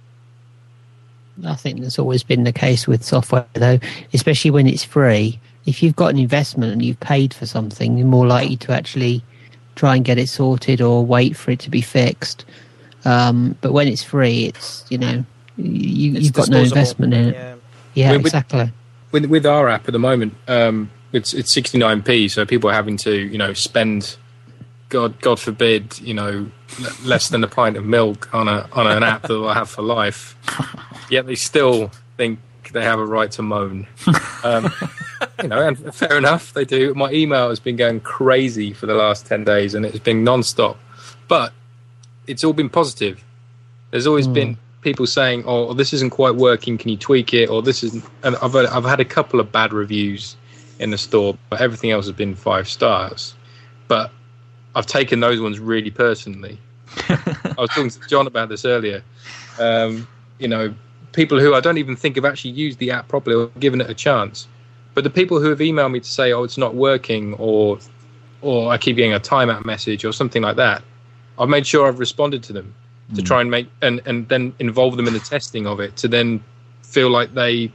I think that's always been the case with software, though, especially when it's free. If you've got an investment and you've paid for something, you're more likely to actually try and get it sorted or wait for it to be fixed. But when it's free, it's, you've got no investment in it. Yeah, exactly. With our app at the moment, it's 69p, so people are having to, spend, God forbid, less than a pint of milk on an app that they'll have for life. Yet they still think they have a right to moan. And fair enough, they do. My email has been going crazy for the last 10 days, and it's been non-stop. But it's all been positive. There's always been people saying, "Oh, this isn't quite working. Can you tweak it?" Or this isn't. And I've had a couple of bad reviews in the store, but everything else has been 5 stars. But I've taken those ones really personally. I was talking to John about this earlier. People who I don't even think have actually used the app properly or given it a chance. But the people who have emailed me to say, "Oh, it's not working," or I keep getting a timeout message or something like that, I've made sure I've responded to them to try and make and then involve them in the testing of it, to then feel like they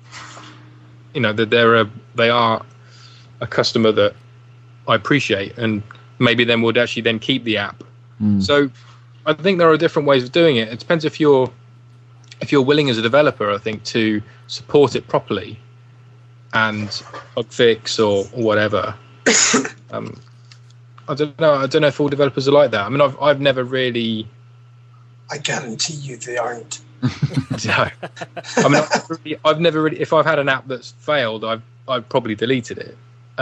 are a customer that I appreciate, and maybe then would actually then keep the app. So I think there are different ways of doing it. It depends if you're willing as a developer, I think, to support it properly and bug fix or whatever. I don't know if all developers are like that. I mean, I've never really. I guarantee you they aren't. No. I mean, I've never really. If I've had an app that's failed, I've probably deleted it,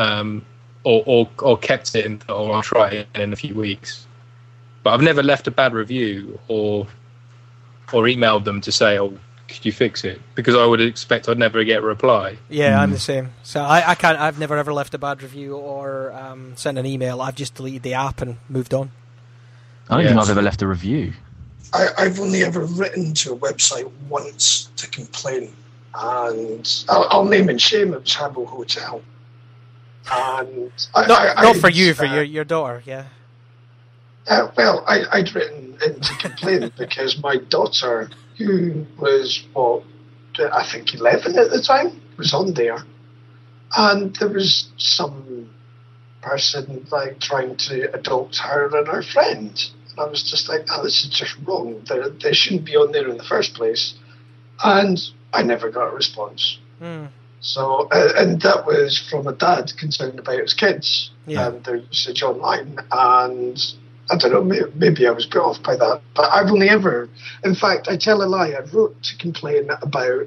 or kept it, or I'll try it in a few weeks. But I've never left a bad review or emailed them to say, "Oh, could you fix it?" Because I would expect I'd never get a reply. Yeah, I'm the same. So I can't. I've never ever left a bad review or sent an email. I've just deleted the app and moved on. I don't think I've ever left a review. I've only ever written to a website once to complain, and I'll name and shame. It was Habbo Hotel, and not for you, for your daughter, yeah. Well, I'd written in to complain because my daughter, who was, I think 11 at the time, was on there. And there was some person trying to adopt her and her friend. And I was just like, this is just wrong. They shouldn't be on there in the first place. And I never got a response. So, and that was from a dad concerned about his kids and their usage online. And I don't know, maybe I was put off by that, but I've only ever, in fact, I tell a lie, I wrote to complain about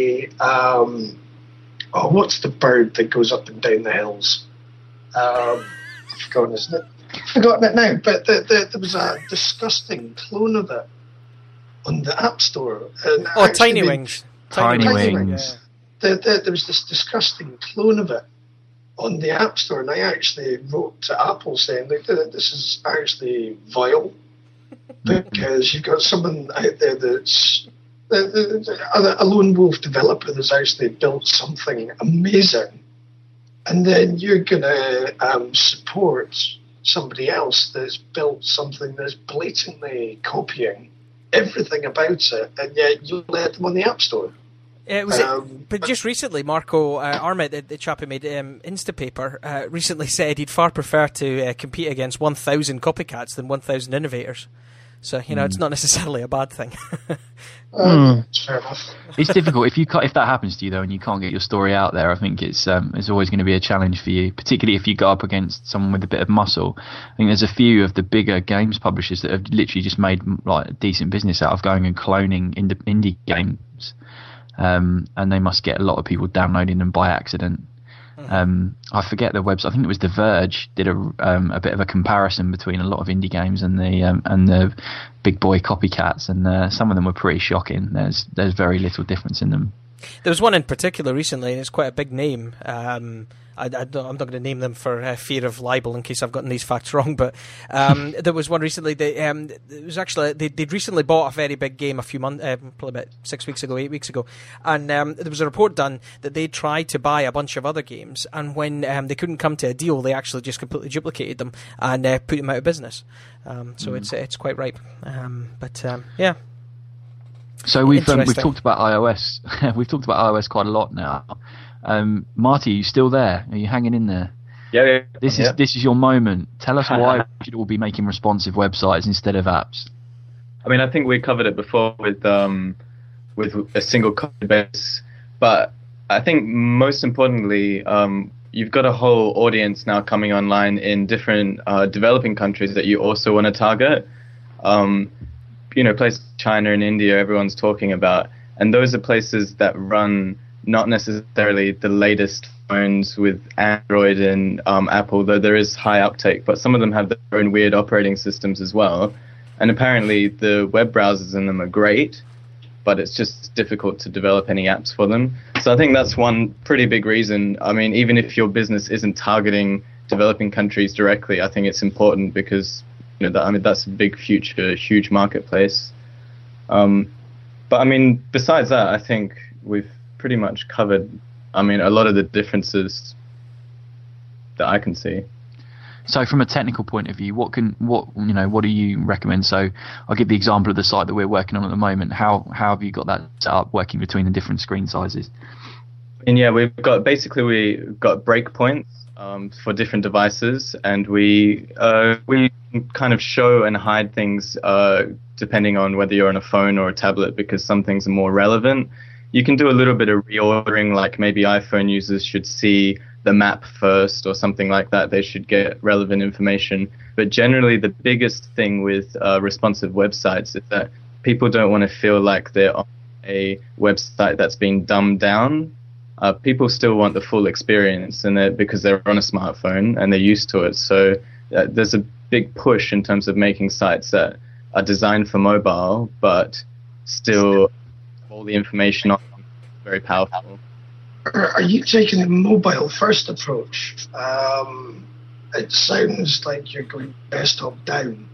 what's the bird that goes up and down the hills? I've forgotten it now, but there was a disgusting clone of it on the App Store. And Tiny Wings. Tiny Wings. Yeah. There was this disgusting clone of it on the App Store, and I actually wrote to Apple saying that this is actually vile because you've got someone out there that's a lone wolf developer that's actually built something amazing, and then you're going to support somebody else that's built something that's blatantly copying everything about it, and yet you let them on the App Store. But just recently, Marco Arment, the chap who made Instapaper, recently said he'd far prefer to compete against 1,000 copycats than 1,000 innovators. So, it's not necessarily a bad thing. Fair enough. It's difficult. If that happens to you, though, and you can't get your story out there, I think it's always going to be a challenge for you, particularly if you go up against someone with a bit of muscle. I think there's a few of the bigger games publishers that have literally just made a decent business out of going and cloning indie games. And they must get a lot of people downloading them by accident. I forget the website. I think it was The Verge did a bit of a comparison between a lot of indie games and the big boy copycats, and some of them were pretty shocking. There's very little difference in them. There was one in particular recently, and it's quite a big name. I'm not going to name them for fear of libel in case I've gotten these facts wrong, but there was one recently. It was actually they'd recently bought a very big game a few months, probably about 6 weeks ago, 8 weeks ago, and there was a report done that they tried to buy a bunch of other games, and when they couldn't come to a deal, they actually just completely duplicated them and put them out of business. So it's quite ripe. Yeah. So we've talked about iOS. We've talked about iOS quite a lot now. Marty, are you still there? Are you hanging in there? Yeah. This is your moment. Tell us why we should all be making responsive websites instead of apps. I mean, I think we covered it before with a single code base, but I think most importantly, you've got a whole audience now coming online in different developing countries that you also want to target. Places like China and India, everyone's talking about, and those are places that run not necessarily the latest phones with Android and Apple, though there is high uptake, but some of them have their own weird operating systems as well. And apparently the web browsers in them are great, but it's just difficult to develop any apps for them. So I think that's one pretty big reason. I mean, even if your business isn't targeting developing countries directly, I think it's important because that's a big future, huge marketplace. But I mean, besides that, I think we've pretty much covered, a lot of the differences that I can see. So from a technical point of view, what do you recommend? So I'll give the example of the site that we're working on at the moment. How have you got that set up working between the different screen sizes? And yeah, we've got breakpoints for different devices, and we kind of show and hide things depending on whether you're on a phone or a tablet, because some things are more relevant. You can do a little bit of reordering, like maybe iPhone users should see the map first or something like that. They should get relevant information. But generally, the biggest thing with responsive websites is that people don't want to feel like they're on a website that's been dumbed down. People still want the full experience, and because they're on a smartphone and they're used to it. So there's a big push in terms of making sites that are designed for mobile, but still all the information on them is very powerful. Are you taking a mobile-first approach? It sounds like you're going desktop down.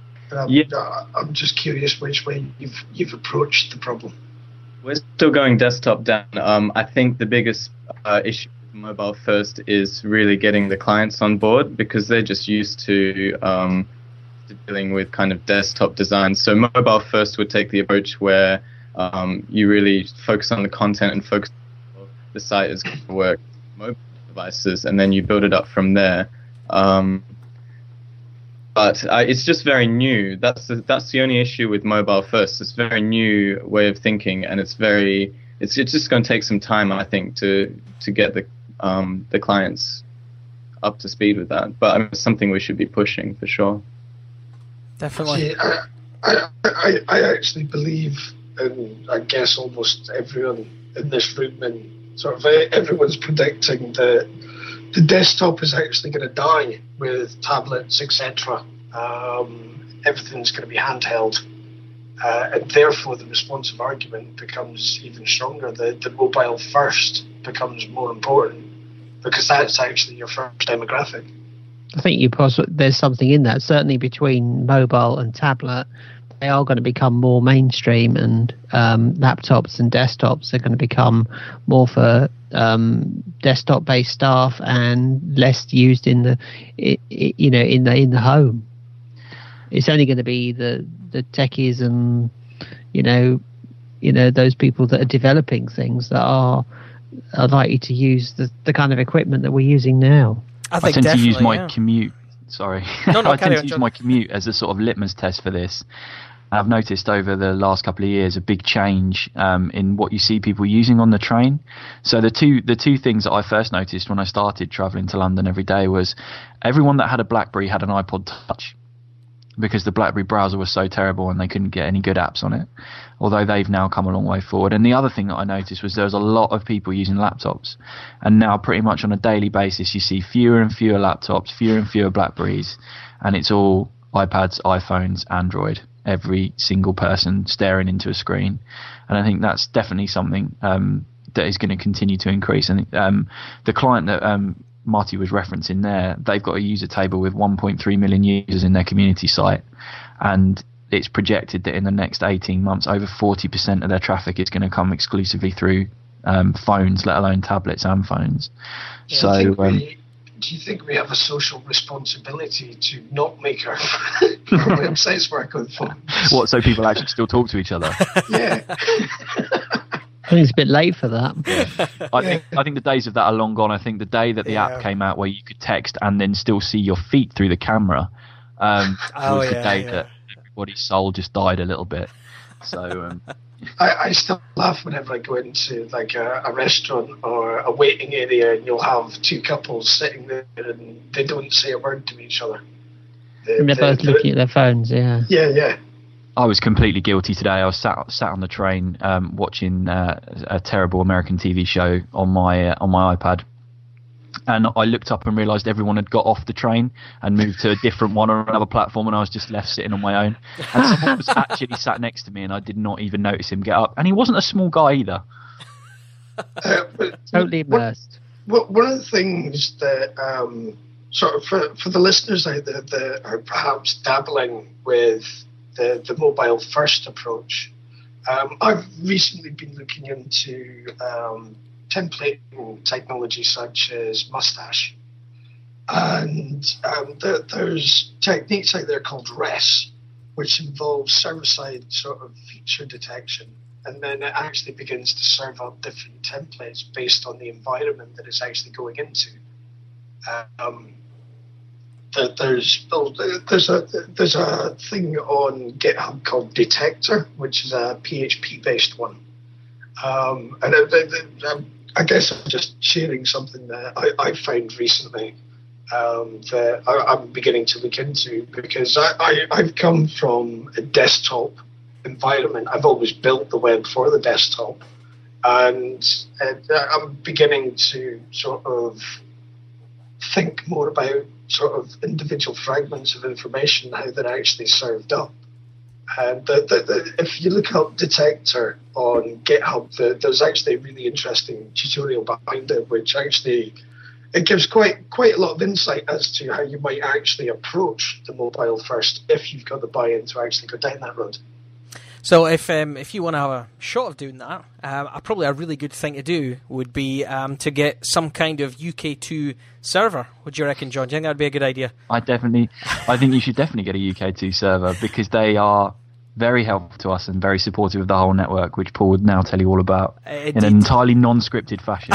I'm just curious which way you've approached the problem. We're still going desktop down. I think the biggest issue with mobile first is really getting the clients on board, because they're just used to dealing with kind of desktop design. So mobile first would take the approach where you really focus on the content and focus on the site is going to work on mobile devices, and then you build it up from there. But it's just very new. That's the only issue with mobile first. It's a very new way of thinking, and it's just going to take some time, I think, to get the clients up to speed with that. But it's something we should be pushing for sure. Definitely. See, I actually believe, and I guess almost everyone in this room, and sort of everyone's predicting that the desktop is actually going to die with tablets, etc. Everything's going to be handheld, and therefore the responsive argument becomes even stronger. The mobile first becomes more important because that's actually your first demographic. I think there's something in that. Certainly between mobile and tablet, they are going to become more mainstream, and laptops and desktops are going to become more for desktop-based stuff and less used in the home. It's only going to be the techies and those people that are developing things that are likely to use the kind of equipment that we're using now. I tend to use my commute. Sorry, No, I tend to use my commute as a sort of litmus test for this. I've noticed over the last couple of years a big change in what you see people using on the train. So the two things that I first noticed when I started travelling to London every day was everyone that had a BlackBerry had an iPod Touch, because the BlackBerry browser was so terrible and they couldn't get any good apps on it, although they've now come a long way forward. And the other thing that I noticed was there was a lot of people using laptops, and now pretty much on a daily basis you see fewer and fewer laptops, fewer and fewer BlackBerries, and it's all iPads, iPhones, Android. Every single person staring into a screen. And I think that's definitely something that is going to continue to increase. And the client that Marty was referencing there, they've got a user table with 1.3 million users in their community site, and it's projected that in the next 18 months, over 40% of their traffic is going to come exclusively through phones, let alone tablets and phones. Yeah, so, do you think we have a social responsibility to not make our websites work on phones? What, so people actually still talk to each other? Yeah. I think it's a bit late for that. I think the days of that are long gone. I think the day that the app came out where you could text and then still see your feet through the camera was the day that everybody's soul just died a little bit. So I still laugh whenever I go into like a restaurant or a waiting area, and you'll have two couples sitting there and they don't say a word to each other. And they're both looking at their phones. Yeah. I was completely guilty today. I was sat on the train watching a terrible American TV show on my iPad, and I looked up and realised everyone had got off the train and moved to a different one or another platform, and I was just left sitting on my own. And someone was actually sat next to me, and I did not even notice him get up. And he wasn't a small guy either. Totally immersed. One of the things that sort of for the listeners out there that are perhaps dabbling with the mobile first approach, I've recently been looking into templating technology such as Mustache, and there's techniques out there called REST, which involves server-side sort of feature detection, and then it actually begins to serve up different templates based on the environment that it's actually going into. There's a thing on GitHub called Detector, which is a PHP-based one. And I guess I'm just sharing something that I found recently that I'm beginning to look into, because I've come from a desktop environment. I've always built the web for the desktop, and I'm beginning to sort of think more about sort of individual fragments of information, how they're actually served up. And if you look up Detector on GitHub, there's actually a really interesting tutorial behind it, which actually it gives quite a lot of insight as to how you might actually approach the mobile first if you've got the buy-in to actually go down that road. So if you want to have a shot of doing that, probably a really good thing to do would be to get some kind of UK2 server. What do you reckon, John? Do you think that would be a good idea? I think you should definitely get a UK2 server, because they are very helpful to us and very supportive of the whole network, which Paul would now tell you all about in an entirely non-scripted fashion.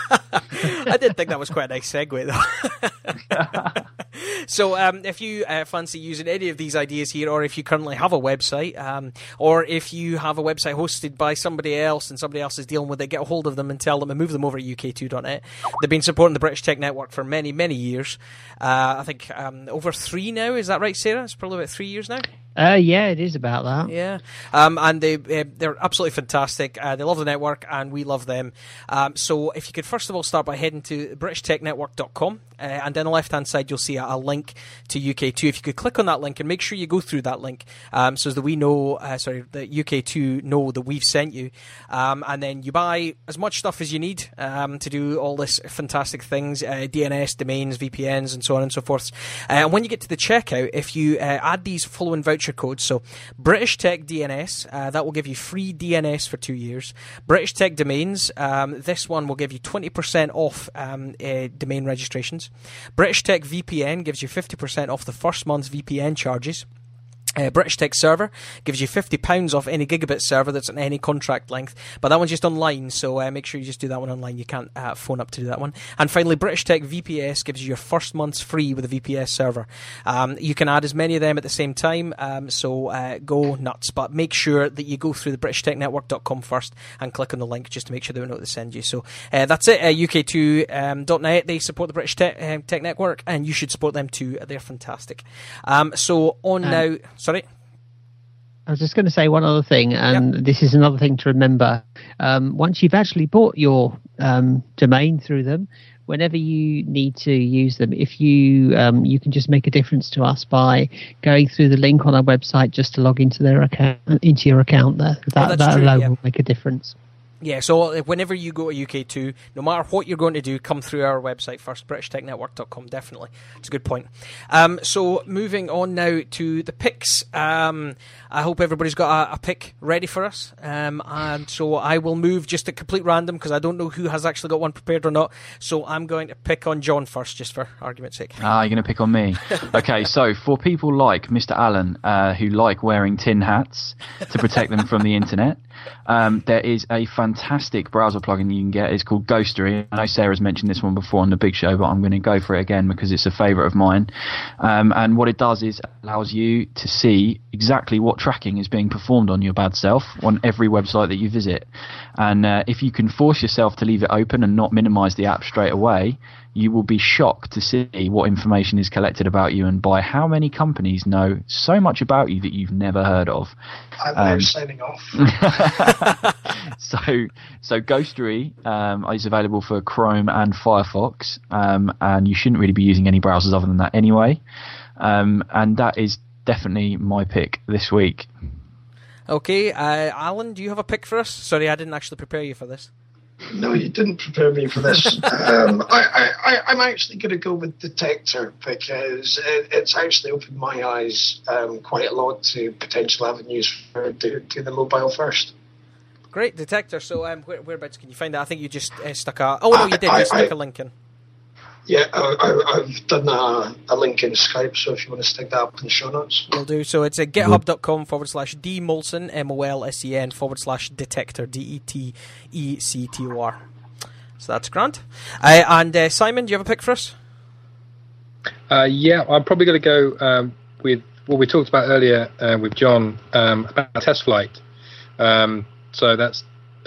I did think that was quite a nice segue, though. So if you fancy using any of these ideas here, or if you currently have a website, or if you have a website hosted by somebody else and somebody else is dealing with it, get a hold of them and tell them to move them over to UK2.net. They've been supporting the British Tech Network for many, many years. I think over 3 now. Is that right, Sarah? It's probably about 3 years now. Yeah, it is about that. Yeah, and they're absolutely fantastic. They love the network, and we love them. So if you could first of all start by heading to BritishTechNetwork.com, and then on the left-hand side you'll see a link to UK2. If you could click on that link and make sure you go through that link, so that we know, that UK2 know that we've sent you, and then you buy as much stuff as you need to do all this fantastic things, DNS, domains, VPNs, and so on and so forth. And when you get to the checkout, if you add these following voucher codes, so British Tech DNS, that will give you free DNS for 2 years. British Tech Domains, this one will give you 20% off domain registrations. British Tech VPN gives you 50% off the first month's VPN charges. British Tech Server gives you £50 off any gigabit server that's on any contract length, but that one's just online, so make sure you just do that one online. You can't phone up to do that one. And finally, British Tech VPS gives you your first month's free with a VPS server. You can add as many of them at the same time, so go nuts, but make sure that you go through the BritishTechNetwork.com first and click on the link just to make sure they know what to send you. So that's it. UK2.net, they support the British Tech Network, and you should support them too. They're fantastic. So on now... Sorry? I was just going to say one other thing, and this is another thing to remember. Once you've actually bought your domain through them, whenever you need to use them, if you can just make a difference to us by going through the link on our website just to log into their account, into your account there. That alone will make a difference. Yeah, so whenever you go to UK2, no matter what you're going to do, come through our website first, BritishTechNetwork.com, definitely. It's a good point. So moving on now to the picks. I hope everybody's got a pick ready for us. And so I will move just at complete random because I don't know who has actually got one prepared or not. So I'm going to pick on John first, just for argument's sake. You're going to pick on me. Okay, so for people like Mr. Allen, who like wearing tin hats to protect them from the internet, there is a fantastic browser plugin you can get. It's called Ghostery. I know Sarah's mentioned this one before on the big show, but I'm going to go for it again because it's a favourite of mine. And what it does is allows you to see exactly what tracking is being performed on your bad self on every website that you visit. And if you can force yourself to leave it open and not minimise the app straight away, you will be shocked to see what information is collected about you and by how many companies know so much about you that you've never heard of. I'm now signing off. So Ghostery is available for Chrome and Firefox, and you shouldn't really be using any browsers other than that anyway. And that is definitely my pick this week. Okay, Alan, do you have a pick for us? Sorry, I didn't actually prepare you for this. No, you didn't prepare me for this. I'm actually going to go with Detector because it's actually opened my eyes quite a lot to potential avenues for do the mobile first. Great, Detector. So whereabouts can you find that? I think you just stuck a... Oh, no, you did. You stuck a link in. Yeah, I've done a link in Skype, so if you want to stick that up in the show notes. Will do. So it's at github.com/dmolson, MOLSEN /detector, DETECTOR. So that's grand. And Simon, do you have a pick for us? Yeah, I'm probably going to go with what we talked about earlier with John about TestFlight. So that's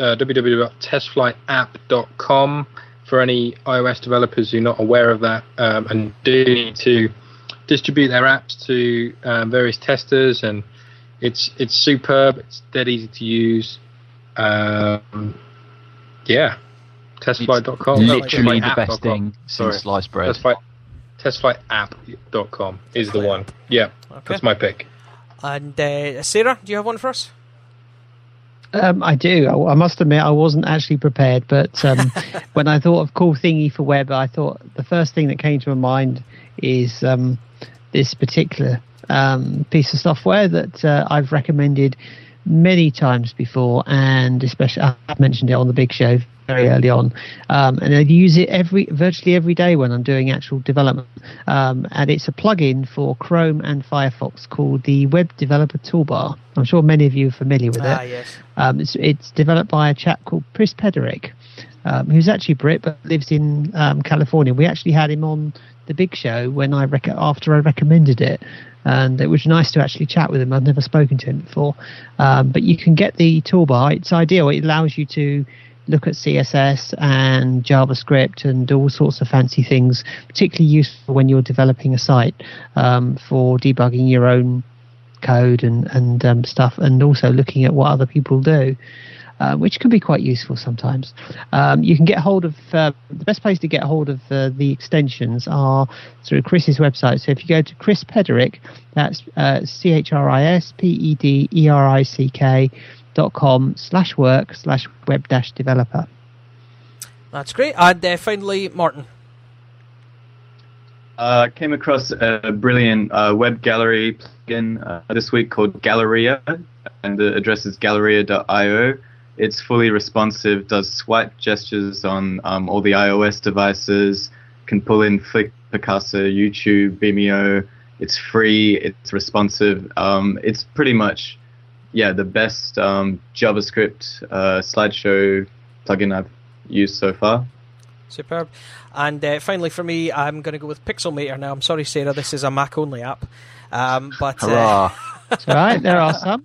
www.testflightapp.com. For any iOS developers who are not aware of that and do need to distribute their apps to various testers, and it's superb. It's dead easy to use. Yeah, testflight.com. Literally the best thing since sliced bread. Testflightapp.com is the one. Yeah, okay. That's my pick. And Sarah, do you have one for us? I do. I must admit I wasn't actually prepared, but when I thought of cool thingy for web, I thought the first thing that came to my mind is this particular piece of software that I've recommended many times before, and especially I've mentioned it on the big show very early on, and I use it virtually every day when I'm doing actual development, and it's a plugin for Chrome and Firefox called the Web Developer Toolbar. I'm sure many of you are familiar with it. Yes. It's developed by a chap called Chris Pederick, who's actually Brit but lives in California. We actually had him on the big show when after I recommended it, and it was nice to actually chat with him. I've never spoken to him before, but you can get the toolbar. It's ideal. It allows you to look at CSS and JavaScript and all sorts of fancy things, particularly useful when you're developing a site for debugging your own code and stuff, and also looking at what other people do, which can be quite useful sometimes. You can get hold of the best place to get hold of the extensions are through Chris's website. So if you go to Chris Pederick, that's ChrisPederick.com/work/web-developer. That's great. And finally, Martin. Came across a brilliant web gallery plugin this week called Galleria, and the address is galleria.io. It's fully responsive, does swipe gestures on all the iOS devices, can pull in Flickr, Picasa, YouTube, Vimeo. It's free, it's responsive. It's pretty much, the best JavaScript slideshow plugin I've used so far. Superb. And finally for me, I'm going to go with Pixelmator. Now, I'm sorry, Sarah, this is a Mac-only app. But hurrah. It's all right, there are some.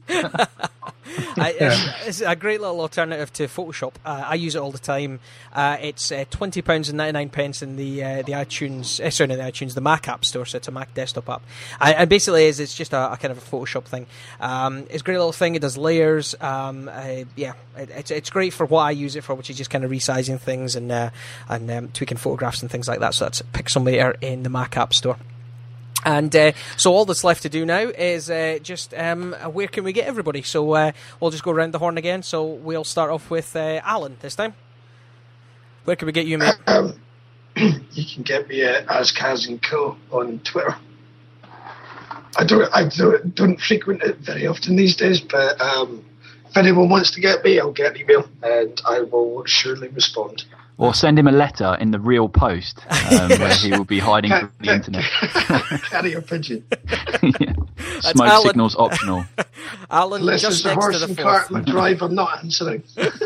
It's a great little alternative to Photoshop. I use it all the time. It's £20.99 in the iTunes, the Mac App Store, so it's a Mac desktop app. And basically it's just a kind of a Photoshop thing. It's a great little thing. It does layers. It's great for what I use it for, which is just kind of resizing things and tweaking photographs and things like that. So that's Pixelmator in the Mac App Store. And so all that's left to do now is just where can we get everybody? So we'll just go around the horn again. So we'll start off with Alan this time. Where can we get you, mate? You can get me at AskCazandCo on Twitter. I don't frequent it very often these days, but if anyone wants to get me, I'll get an email and I will surely respond. Or send him a letter in the real post where he will be hiding from the internet. Carry a pigeon. Yeah. Smoke Alan. Signals optional. Alan, Unless just there's a next horse to the and cart fourth. in the drive, I'm not answering.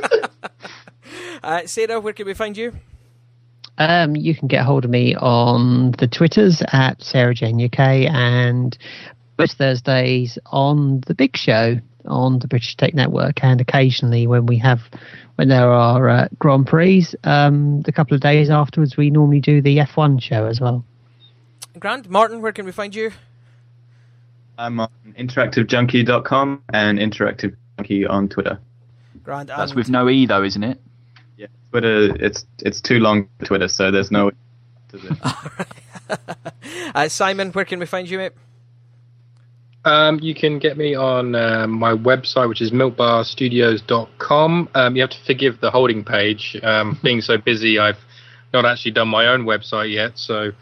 Sarah, where can we find you? You can get hold of me on the Twitters at Sarah Jane UK and most Thursdays on The Big Show on the British Tech Network, and occasionally when there are Grand Prix, the couple of days afterwards we normally do the F1 show as well. Grant, Martin, where can we find you? I'm on interactivejunkie.com and Interactive Junkie on Twitter. Grant, That's with no E though, isn't it? Yeah, Twitter. It's too long for Twitter, so there's no. Simon, where can we find you, mate? You can get me on my website, which is milkbarstudios.com. You have to forgive the holding page. Being so busy, I've not actually done my own website yet. So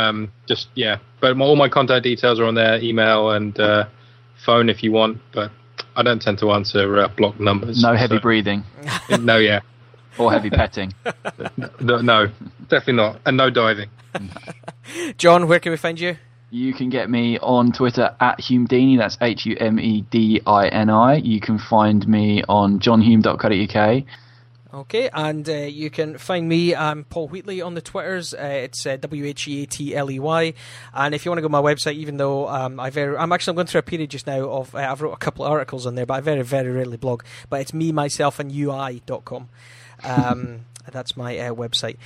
but all my contact details are on there, email and phone if you want. But I don't tend to answer block numbers. No heavy breathing. No, yeah. Or heavy petting. No, definitely not. And no diving. John, where can we find you? You can get me on Twitter at Humedini, that's HUMEDINI. You can find me on johnhume.co.uk. Okay, and you can find me, I'm Paul Wheatley on the Twitters. It's WHEATLEY. And if you want to go to my website, even though I'm going through a period just now of I've wrote a couple of articles on there, but I very, very rarely blog. But it's me, myself, and UI.com. That's my website.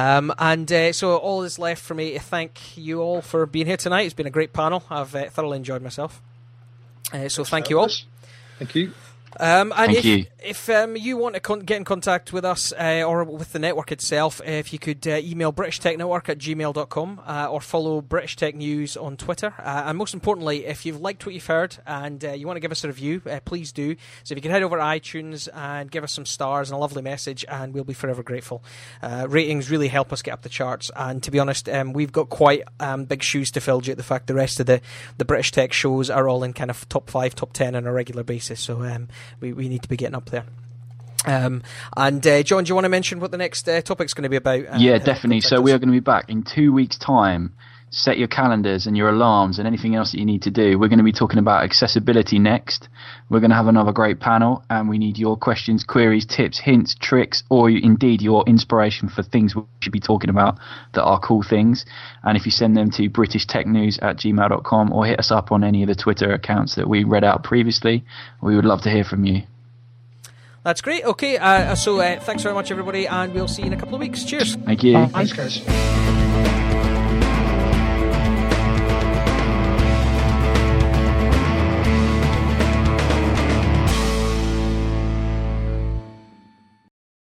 So all that's left for me to thank you all for being here tonight. It's been a great panel. I've thoroughly enjoyed myself. So thank you all. Thank you. And Thank you. If you want to get in contact with us or with the network itself, if you could email britishtechnetwork@gmail.com or follow British Tech News on Twitter. And most importantly, if you've liked what you've heard and you want to give us a review, please do. So if you can head over to iTunes and give us some stars and a lovely message, and we'll be forever grateful. Ratings really help us get up the charts. And to be honest, we've got quite big shoes to fill due to the fact the rest of the British Tech shows are all in kind of top 5, top 10 on a regular basis. So we need to be getting up there. John, do you want to mention what the next topic's going to be about? Yeah, definitely. So we are going to be back in 2 weeks' time. Set your calendars and your alarms and anything else that you need to do. We're going to be talking about accessibility next. We're going to have another great panel, and we need your questions, queries, tips, hints, tricks, or indeed your inspiration for things we should be talking about that are cool things. And if you send them to britishtechnews@gmail.com or hit us up on any of the Twitter accounts that we read out previously, we would love to hear from you. That's great. Okay, so thanks very much, everybody, and we'll see you in a couple of weeks. Cheers. Thank you. Thanks, guys.